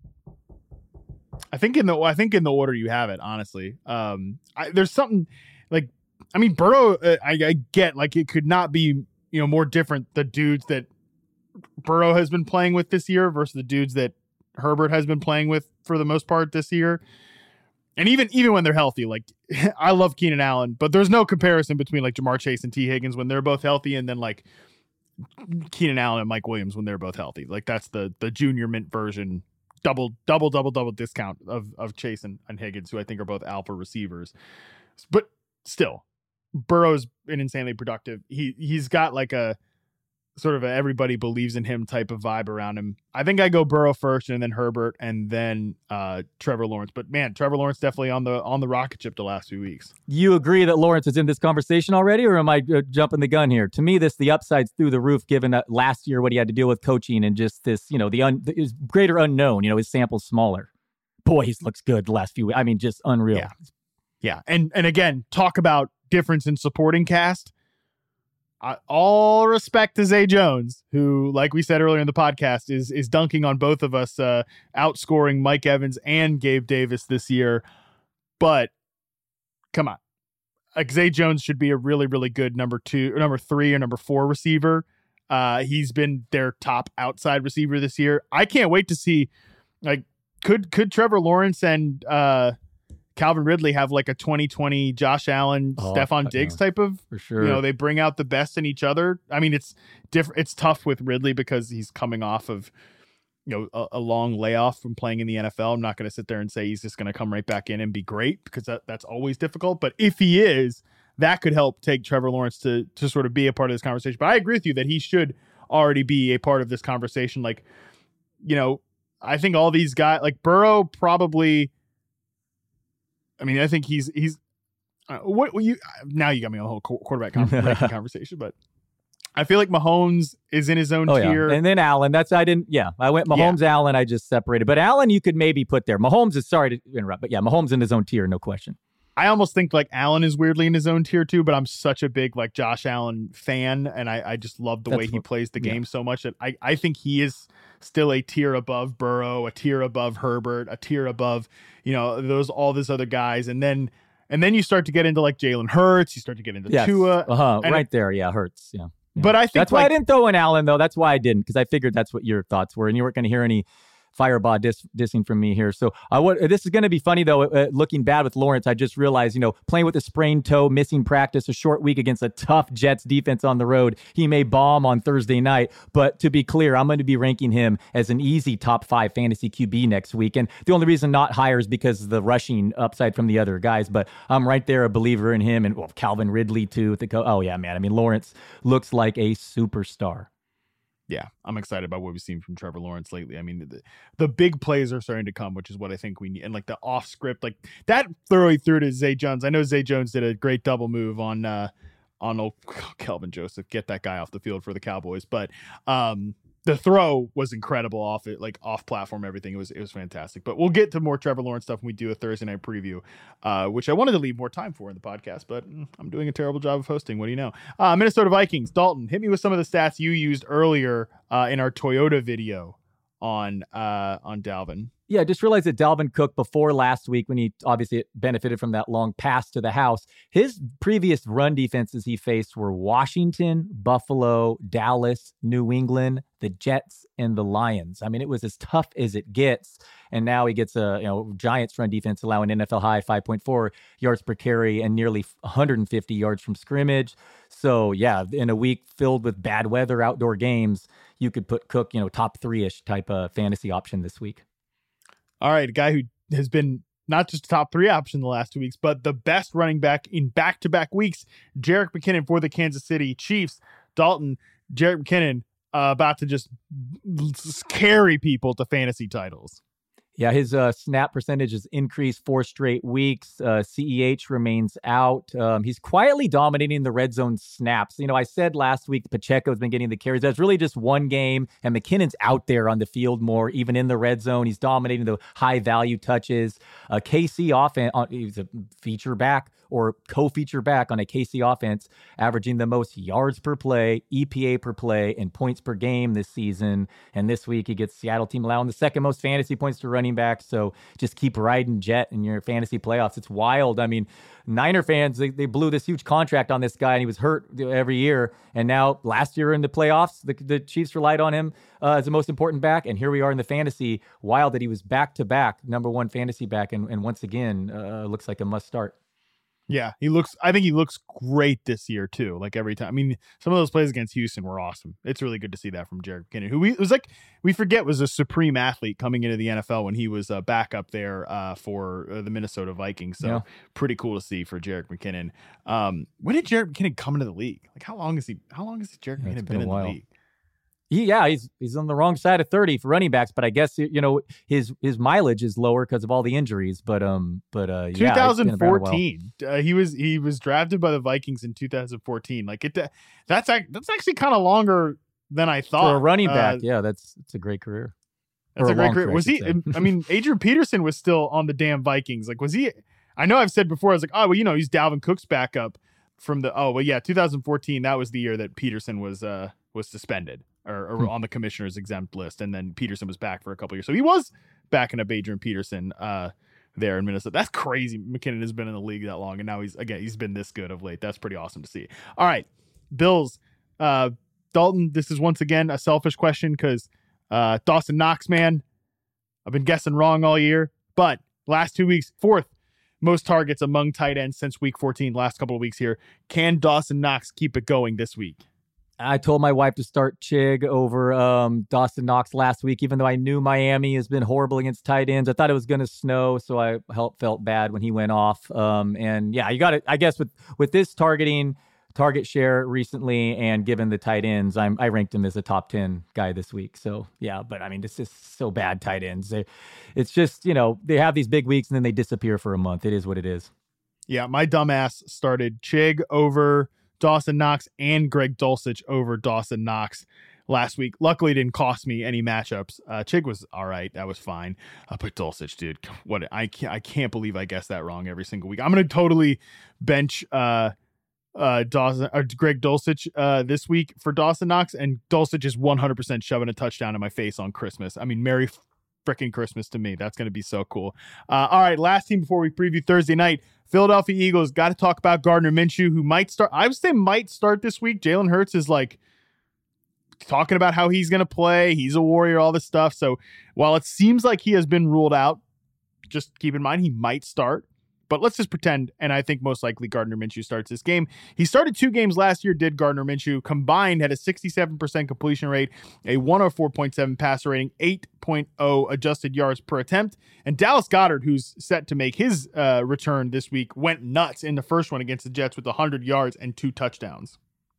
I think in the I think in the order you have it, honestly. Um, I, there's something like, I mean, Burrow, uh, I, I get like it could not be, you know, more different the dudes that Burrow has been playing with this year versus the dudes that Herbert has been playing with for the most part this year. And even even when they're healthy, like I love Keenan Allen, but there's no comparison between like Jamar Chase and T Higgins when they're both healthy, and then like Keenan Allen and Mike Williams when they're both healthy. Like that's the the junior mint version, double double double double discount of of Chase and, and Higgins, who I think are both alpha receivers. But still, Burrow's been insanely productive. He he's got like a sort of a everybody believes in him type of vibe around him. I think I go Burrow first and then Herbert and then uh, Trevor Lawrence. But man, Trevor Lawrence definitely on the on the rocket ship the last few weeks. You agree that Lawrence is in this conversation already, or am I uh, jumping the gun here? To me, this the upside's through the roof, given that last year what he had to deal with coaching and just this, you know, the, un, the his greater unknown. You know, his sample's smaller. Boy, he looks good the last few weeks. I mean, just unreal. Yeah, yeah. And and again, talk about difference in supporting cast. Uh, all respect to Zay Jones, who, like we said earlier in the podcast, is is dunking on both of us, uh, outscoring Mike Evans and Gabe Davis this year. But come on, like Zay Jones should be a really, really good number two, or number three, or number four receiver. Uh, he's been their top outside receiver this year. I can't wait to see, like, could could Trevor Lawrence and uh, Calvin Ridley have like a twenty twenty Josh Allen, oh, Stephon Diggs know. type of, for sure. You know, they bring out the best in each other. I mean, it's different. It's tough with Ridley because he's coming off of, you know, a, a long layoff from playing in the N F L. I'm not going to sit there and say he's just going to come right back in and be great, because that, that's always difficult. But if he is, that could help take Trevor Lawrence to to sort of be a part of this conversation. But I agree with you that he should already be a part of this conversation. Like, you know, I think all these guys, like Burrow, probably. I mean, I think he's he's. Uh, what you now? You got me on the whole quarterback con- conversation, but I feel like Mahomes is in his own oh, tier, yeah. And then Allen. That's I didn't. Yeah, I went Mahomes, yeah. Allen. I just separated, but Allen you could maybe put there. Mahomes is sorry to interrupt, but yeah, Mahomes in his own tier, no question. I almost think like Allen is weirdly in his own tier too, but I'm such a big like Josh Allen fan, and I, I just love the That's way he what, plays the game yeah. so much that I, I think he is still a tier above Burrow, a tier above Herbert, a tier above, you know, those all these other guys. And then and then you start to get into like Jalen Hurts, you start to get into yes. Tua. Uh-huh. Right there, yeah, Hurts, yeah. yeah. But I think that's like, why I didn't throw in Allen though. That's why I didn't, because I figured that's what your thoughts were, and you weren't going to hear any fireball dis- dissing from me here. So I would, this is going to be funny though, uh, looking bad with Lawrence. I just realized, you know, playing with a sprained toe, missing practice, a short week against a tough Jets defense on the road. He may bomb on Thursday night, but to be clear, I'm going to be ranking him as an easy top five fantasy Q B next week. And the only reason not higher is because of the rushing upside from the other guys, but I'm right there a believer in him. And well, Calvin Ridley too. The co- oh yeah, man. I mean, Lawrence looks like a superstar. Yeah, I'm excited about what we've seen from Trevor Lawrence lately. I mean, the, the big plays are starting to come, which is what I think we need. And like the off script, like that throw he threw to Zay Jones. I know Zay Jones did a great double move on uh, on old Kelvin Joseph. Get that guy off the field for the Cowboys. But um, the throw was incredible off it, like off platform, everything. It was it was fantastic. But we'll get to more Trevor Lawrence stuff when we do a Thursday night preview, uh, which I wanted to leave more time for in the podcast, but I'm doing a terrible job of hosting. What do you know? Uh, Minnesota Vikings. Dalton, hit me with some of the stats you used earlier uh, in our Toyota video on uh, on Dalvin. Yeah, I just realized that Dalvin Cook, before last week, when he obviously benefited from that long pass to the house, his previous run defenses he faced were Washington, Buffalo, Dallas, New England, the Jets, and the Lions. I mean, it was as tough as it gets. And now he gets a you know Giants run defense allowing N F L high five point four yards per carry and nearly one hundred fifty yards from scrimmage. So yeah, in a week filled with bad weather, outdoor games, you could put Cook, you know, top three-ish type of fantasy option this week. All right, a guy who has been not just a top three option the last two weeks, but the best running back in back-to-back weeks, Jerick McKinnon for the Kansas City Chiefs. Dalton, Jerick McKinnon uh, about to just carry people to fantasy titles. Yeah, his uh, snap percentage has increased four straight weeks. Uh, C E H remains out. Um, he's quietly dominating the red zone snaps. You know, I said last week Pacheco's been getting the carries. That's really just one game, and McKinnon's out there on the field more, even in the red zone. He's dominating the high-value touches. Uh, K C offense, uh, he's a feature back or co-feature back on a K C offense, averaging the most yards per play, E P A per play, and points per game this season. And this week he gets Seattle team allowing the second most fantasy points to running back. So just keep riding Jet in your fantasy playoffs. It's wild. I mean, Niner fans, they, they blew this huge contract on this guy, and he was hurt every year. And now last year in the playoffs, the, the Chiefs relied on him uh, as the most important back. And here we are in the fantasy. Wild that he was back-to-back number one fantasy back. And, and once again, uh, looks like a must start. Yeah, he looks, I think he looks great this year too. Like every time, I mean, some of those plays against Houston were awesome. It's really good to see that from Jerick McKinnon, who we, it was like, we forget was a supreme athlete coming into the N F L when he was uh, back up there uh, for uh, the Minnesota Vikings. So yeah. Pretty cool to see for Jerick McKinnon. Um, when did Jerick McKinnon come into the league? Like how long is he, how long has Jerick yeah, McKinnon been, been in while. the league? He, yeah, he's he's on the wrong side of thirty for running backs, but I guess you know his his mileage is lower because of all the injuries. But um, but uh, yeah, twenty fourteen, uh, he was he was drafted by the Vikings in two thousand fourteen. Like it, that's that's actually kind of longer than I thought for a running back. Uh, yeah, that's it's a great career. That's or a great career. career. Was he? I mean, Adrian Peterson was still on the damn Vikings. Like, was he? I know I've said before. I was like, oh well, you know, he's Dalvin Cook's backup from the. Oh well, yeah, two thousand fourteen. That was the year that Peterson was uh was suspended. Or, or hmm. on the commissioner's exempt list, and then Peterson was back for a couple years, so he was backing up Adrian Peterson uh, there in Minnesota. That's crazy. McKinnon has been in the league that long, and now he's again he's been this good of late. That's pretty awesome to see. All right, Bills, uh, Dalton. This is once again a selfish question because uh, Dawson Knox, man, I've been guessing wrong all year, but last two weeks, fourth most targets among tight ends since week fourteen. Last couple of weeks here, can Dawson Knox keep it going this week? I told my wife to start Chig over um, Dawson Knox last week, even though I knew Miami has been horrible against tight ends. I thought it was going to snow, so I felt felt bad when he went off. Um, and yeah, you got it. I guess with with this targeting, target share recently, and given the tight ends, I'm, I ranked him as a top ten guy this week. So yeah, but I mean, it's just so bad tight ends. They, it's just, you know, they have these big weeks and then they disappear for a month. It is what it is. Yeah, my dumbass started Chig over Dawson Knox and Greg Dulcich over Dawson Knox last week. Luckily, it didn't cost me any matchups. Uh, Chig was all right. That was fine. Uh, but Dulcich, dude, what I can't, I can't believe I guessed that wrong every single week. I'm going to totally bench uh, uh, Dawson or Greg Dulcich uh, this week for Dawson Knox, and Dulcich is one hundred percent shoving a touchdown in my face on Christmas. I mean, Merry freaking Christmas to me. That's going to be so cool. Uh, all right, last team before we preview Thursday night. Philadelphia Eagles, got to talk about Gardner Minshew, who might start. I would say might start this week. Jalen Hurts is like talking about how he's going to play. He's a warrior, all this stuff. So while it seems like he has been ruled out, just keep in mind he might start. But let's just pretend, and I think most likely Gardner Minshew starts this game. He started two games last year, did Gardner Minshew. Combined had a sixty-seven percent completion rate, a one oh four point seven passer rating, eight point oh adjusted yards per attempt. And Dallas Goedert, who's set to make his uh, return this week, went nuts in the first one against the Jets with one hundred yards and two touchdowns.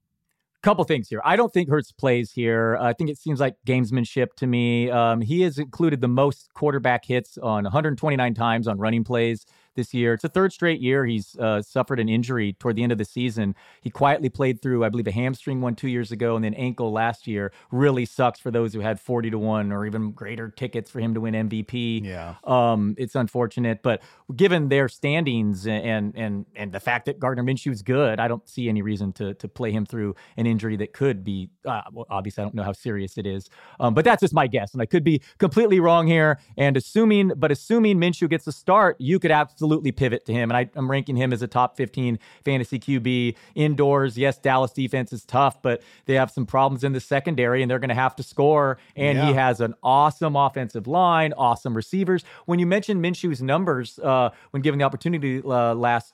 Couple things here. I don't think Hurts plays here. Uh, I think it seems like gamesmanship to me. Um, he has included the most quarterback hits on one hundred twenty-nine times on running plays this year. It's the third straight year he's uh, suffered an injury toward the end of the season. He quietly played through, I believe, a hamstring one two years ago, and then ankle last year. Really sucks for those who had forty to one or even greater tickets for him to win M V P. Yeah, um, it's unfortunate, but given their standings and and and the fact that Gardner Minshew's good, I don't see any reason to to play him through an injury that could be. Uh, well, obviously, I don't know how serious it is, um, but that's just my guess, and I could be completely wrong here. And assuming, but assuming Minshew gets a start, you could absolutely pivot to him, and I, I'm ranking him as a top fifteen fantasy Q B indoors. Yes, Dallas defense is tough, but they have some problems in the secondary, and they're going to have to score. And yeah. He has an awesome offensive line, awesome receivers. When you mentioned Minshew's numbers, uh, when given the opportunity uh, last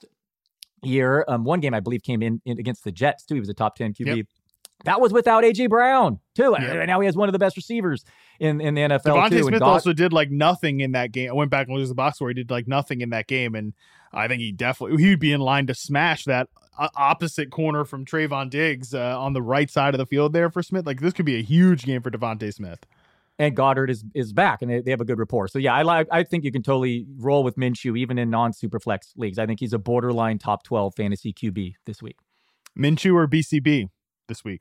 year, um, one game I believe came in, in against the Jets too. He was a top ten Q B. Yep. That was without A J Brown, too. Yep. And now he has one of the best receivers in, in the N F L, Devontae too. Smith God- also did, like, nothing in that game. I went back and looked at the box score. He did, like, nothing in that game, and I think he definitely – he would be in line to smash that uh, opposite corner from Trayvon Diggs uh, on the right side of the field there for Smith. Like, this could be a huge game for Devontae Smith. And Goddard is is back, and they, they have a good rapport. So, yeah, I like. I think you can totally roll with Minshew, even in non-Superflex leagues. I think he's a borderline top twelve fantasy Q B this week. Minshew or B C B this week?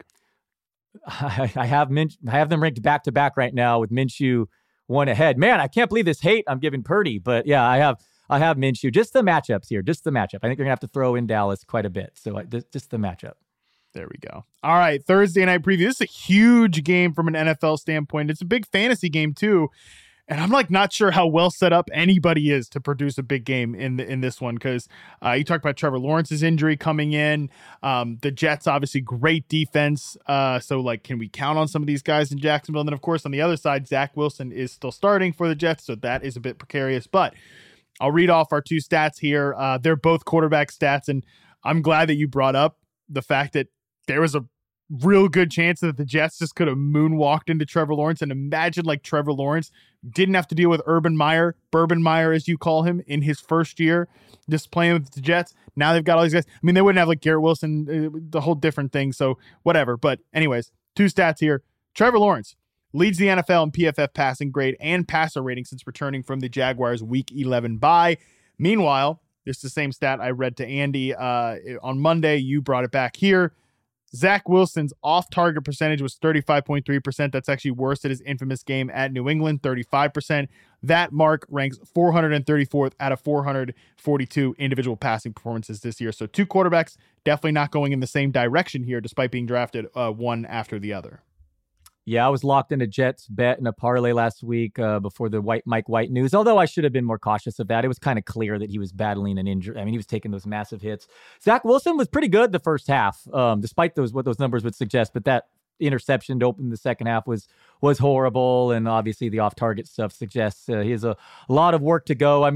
I, I have Min, I have them ranked back to back right now with Minshew one ahead. Man, I can't believe this hate I'm giving Purdy, but yeah, I have I have Minshew. Just the matchups here, just the matchup. I think they're gonna have to throw in Dallas quite a bit. So I, just, just the matchup. There we go. All right, Thursday night preview. This is a huge game from an N F L standpoint. It's a big fantasy game too. And I'm like not sure how well set up anybody is to produce a big game in the, in this one, because uh, you talked about Trevor Lawrence's injury coming in. Um, the Jets, obviously, great defense. Uh, so, like, can we count on some of these guys in Jacksonville? And then, of course, on the other side, Zach Wilson is still starting for the Jets, so that is a bit precarious. But I'll read off our two stats here. Uh, they're both quarterback stats, and I'm glad that you brought up the fact that there was a real good chance that the Jets just could have moonwalked into Trevor Lawrence. And imagine like Trevor Lawrence didn't have to deal with Urban Meyer, Bourbon Meyer, as you call him, in his first year, just playing with the Jets. Now they've got all these guys. I mean, they wouldn't have like Garrett Wilson, uh, the whole different thing. So whatever. But anyways, two stats here. Trevor Lawrence leads the N F L in P F F passing grade and passer rating since returning from the Jaguars week eleven bye. Meanwhile, this is the same stat I read to Andy uh, on Monday. You brought it back here. Zach Wilson's off-target percentage was thirty-five point three percent. That's actually worse at his infamous game at New England, thirty-five percent. That mark ranks four hundred thirty-fourth out of four hundred forty-two individual passing performances this year. So two quarterbacks definitely not going in the same direction here, despite being drafted uh, one after the other. Yeah, I was locked in a Jets bet in a parlay last week uh, before the White Mike White news, although I should have been more cautious of that. It was kind of clear that he was battling an injury. I mean, he was taking those massive hits. Zach Wilson was pretty good the first half, um, despite those what those numbers would suggest, but that interception to open the second half was was horrible, and obviously the off-target stuff suggests uh, he has a, a lot of work to go. I mean,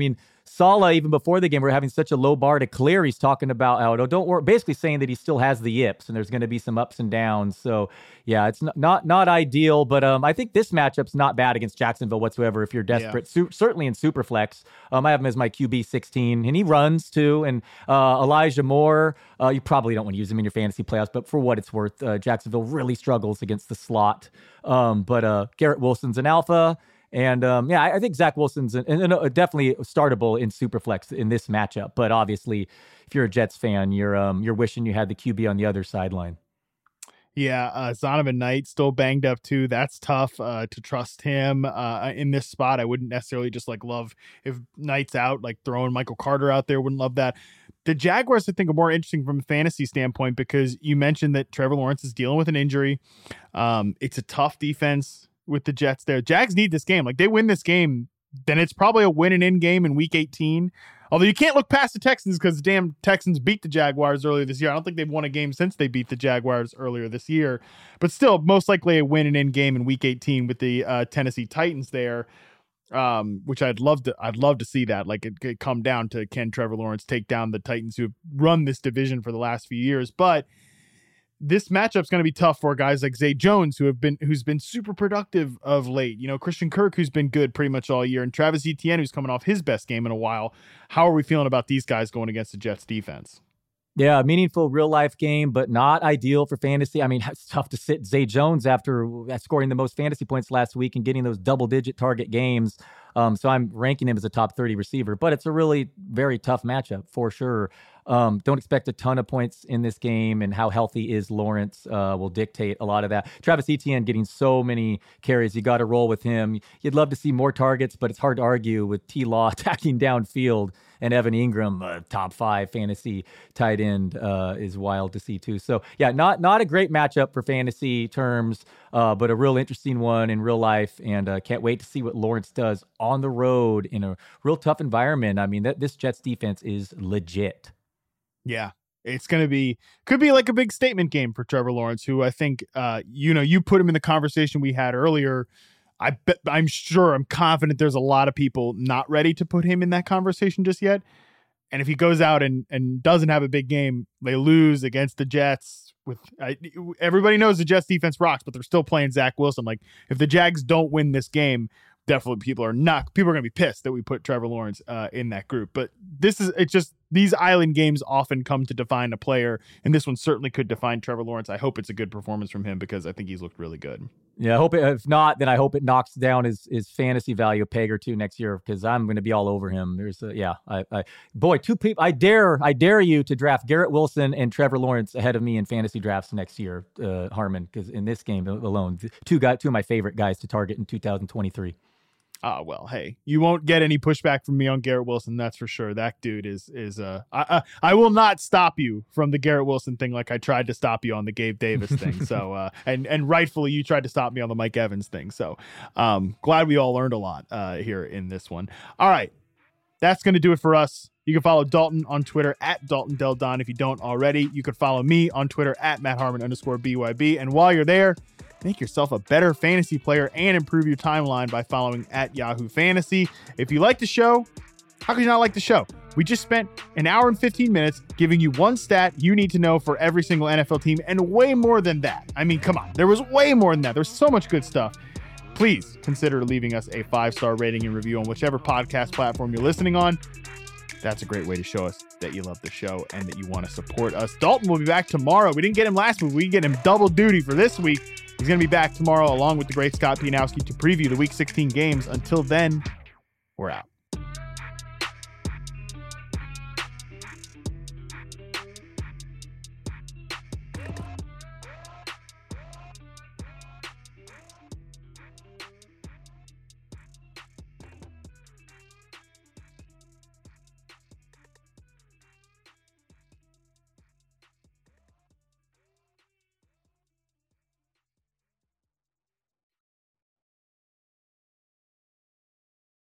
Saleh, even before the game, we're having such a low bar to clear. He's talking about how, oh, don't worry, basically saying that he still has the yips and there's going to be some ups and downs. So, yeah, it's not not, not ideal, but um, I think this matchup's not bad against Jacksonville whatsoever if you're desperate. Yeah. Su- certainly in Superflex. Um, I have him as my Q B sixteen, and he runs too. And uh, Elijah Moore, uh, you probably don't want to use him in your fantasy playoffs, but for what it's worth, uh, Jacksonville really struggles against the slot. Um, but uh, Garrett Wilson's an alpha. And um, yeah, I, I think Zach Wilson's an, an, an, definitely startable in Superflex in this matchup. But obviously, if you're a Jets fan, you're um, you're wishing you had the Q B on the other sideline. Yeah, uh, Zonovan Knight still banged up too. That's tough uh, to trust him uh, in this spot. I wouldn't necessarily just like love if Knight's out, like throwing Michael Carter out there. Wouldn't love that. The Jaguars, I think, are more interesting from a fantasy standpoint because you mentioned that Trevor Lawrence is dealing with an injury. Um, it's a tough defense with the Jets there. Jags need this game. Like they win this game, then it's probably a win and in game in week eighteen. Although you can't look past the Texans because the damn Texans beat the Jaguars earlier this year. I don't think they've won a game since they beat the Jaguars earlier this year. But still, most likely a win and in game in week eighteen with the uh, Tennessee Titans there, um, which I'd love to. I'd love to see that. Like it could come down to can Trevor Lawrence take down the Titans who have run this division for the last few years, but. This matchup's going to be tough for guys like Zay Jones, who have been who's been super productive of late. You know, Christian Kirk, who's been good pretty much all year, and Travis Etienne, who's coming off his best game in a while. How are we feeling about these guys going against the Jets defense? Yeah, meaningful real life game, but not ideal for fantasy. I mean, it's tough to sit Zay Jones after scoring the most fantasy points last week and getting those double digit target games. Um, so I'm ranking him as a top thirty receiver, but it's a really very tough matchup for sure. Um, don't expect a ton of points in this game, and how healthy is Lawrence uh, will dictate a lot of that. Travis Etienne getting so many carries. You got to roll with him. You'd love to see more targets, but it's hard to argue with T-Law attacking downfield, and Evan Ingram, uh, top five fantasy tight end, uh, is wild to see too. So yeah, not not a great matchup for fantasy terms, uh, but a real interesting one in real life, and uh, can't wait to see what Lawrence does on the road in a real tough environment. I mean, that this Jets defense is legit. Yeah, it's going to be, could be like a big statement game for Trevor Lawrence, who I think, uh, you know, you put him in the conversation we had earlier. I bet, I'm sure, I'm confident there's a lot of people not ready to put him in that conversation just yet. And if he goes out and, and doesn't have a big game, they lose against the Jets with, I, everybody knows the Jets defense rocks, but they're still playing Zach Wilson. Like if the Jags don't win this game, definitely people are not, people are going to be pissed that we put Trevor Lawrence uh, in that group. But this is, it's just, these island games often come to define a player, and this one certainly could define Trevor Lawrence. I hope it's a good performance from him because I think he's looked really good. Yeah, I hope it, if not, then I hope it knocks down his his fantasy value a peg or two next year because I'm going to be all over him. There's a, yeah, I, I boy, two people. I dare, I dare you to draft Garrett Wilson and Trevor Lawrence ahead of me in fantasy drafts next year, uh, Harmon, because in this game alone, two guys, two of my favorite guys to target in two thousand twenty-three. Ah, well, hey, you won't get any pushback from me on Garrett Wilson. That's for sure. That dude is, is, uh, I, I, I will not stop you from the Garrett Wilson thing. Like I tried to stop you on the Gabe Davis thing. So, uh, and, and rightfully you tried to stop me on the Mike Evans thing. So, um, glad we all learned a lot, uh, here in this one. All right. That's going to do it for us. You can follow Dalton on Twitter at Dalton Del Don. If you don't already, you could follow me on Twitter at Matt Harmon underscore B Y B. And while you're there, make yourself a better fantasy player and improve your timeline by following at Yahoo Fantasy. If you like the show, how could you not like the show? We just spent an hour and fifteen minutes giving you one stat you need to know for every single N F L team and way more than that. I mean, come on. There was way more than that. There's so much good stuff. Please consider leaving us a five-star rating and review on whichever podcast platform you're listening on. That's a great way to show us that you love the show and that you want to support us. Dalton will be back tomorrow. We didn't get him last week. We get him double duty for this week. He's going to be back tomorrow along with the great Scott Pianowski to preview the Week sixteen games. Until then, we're out.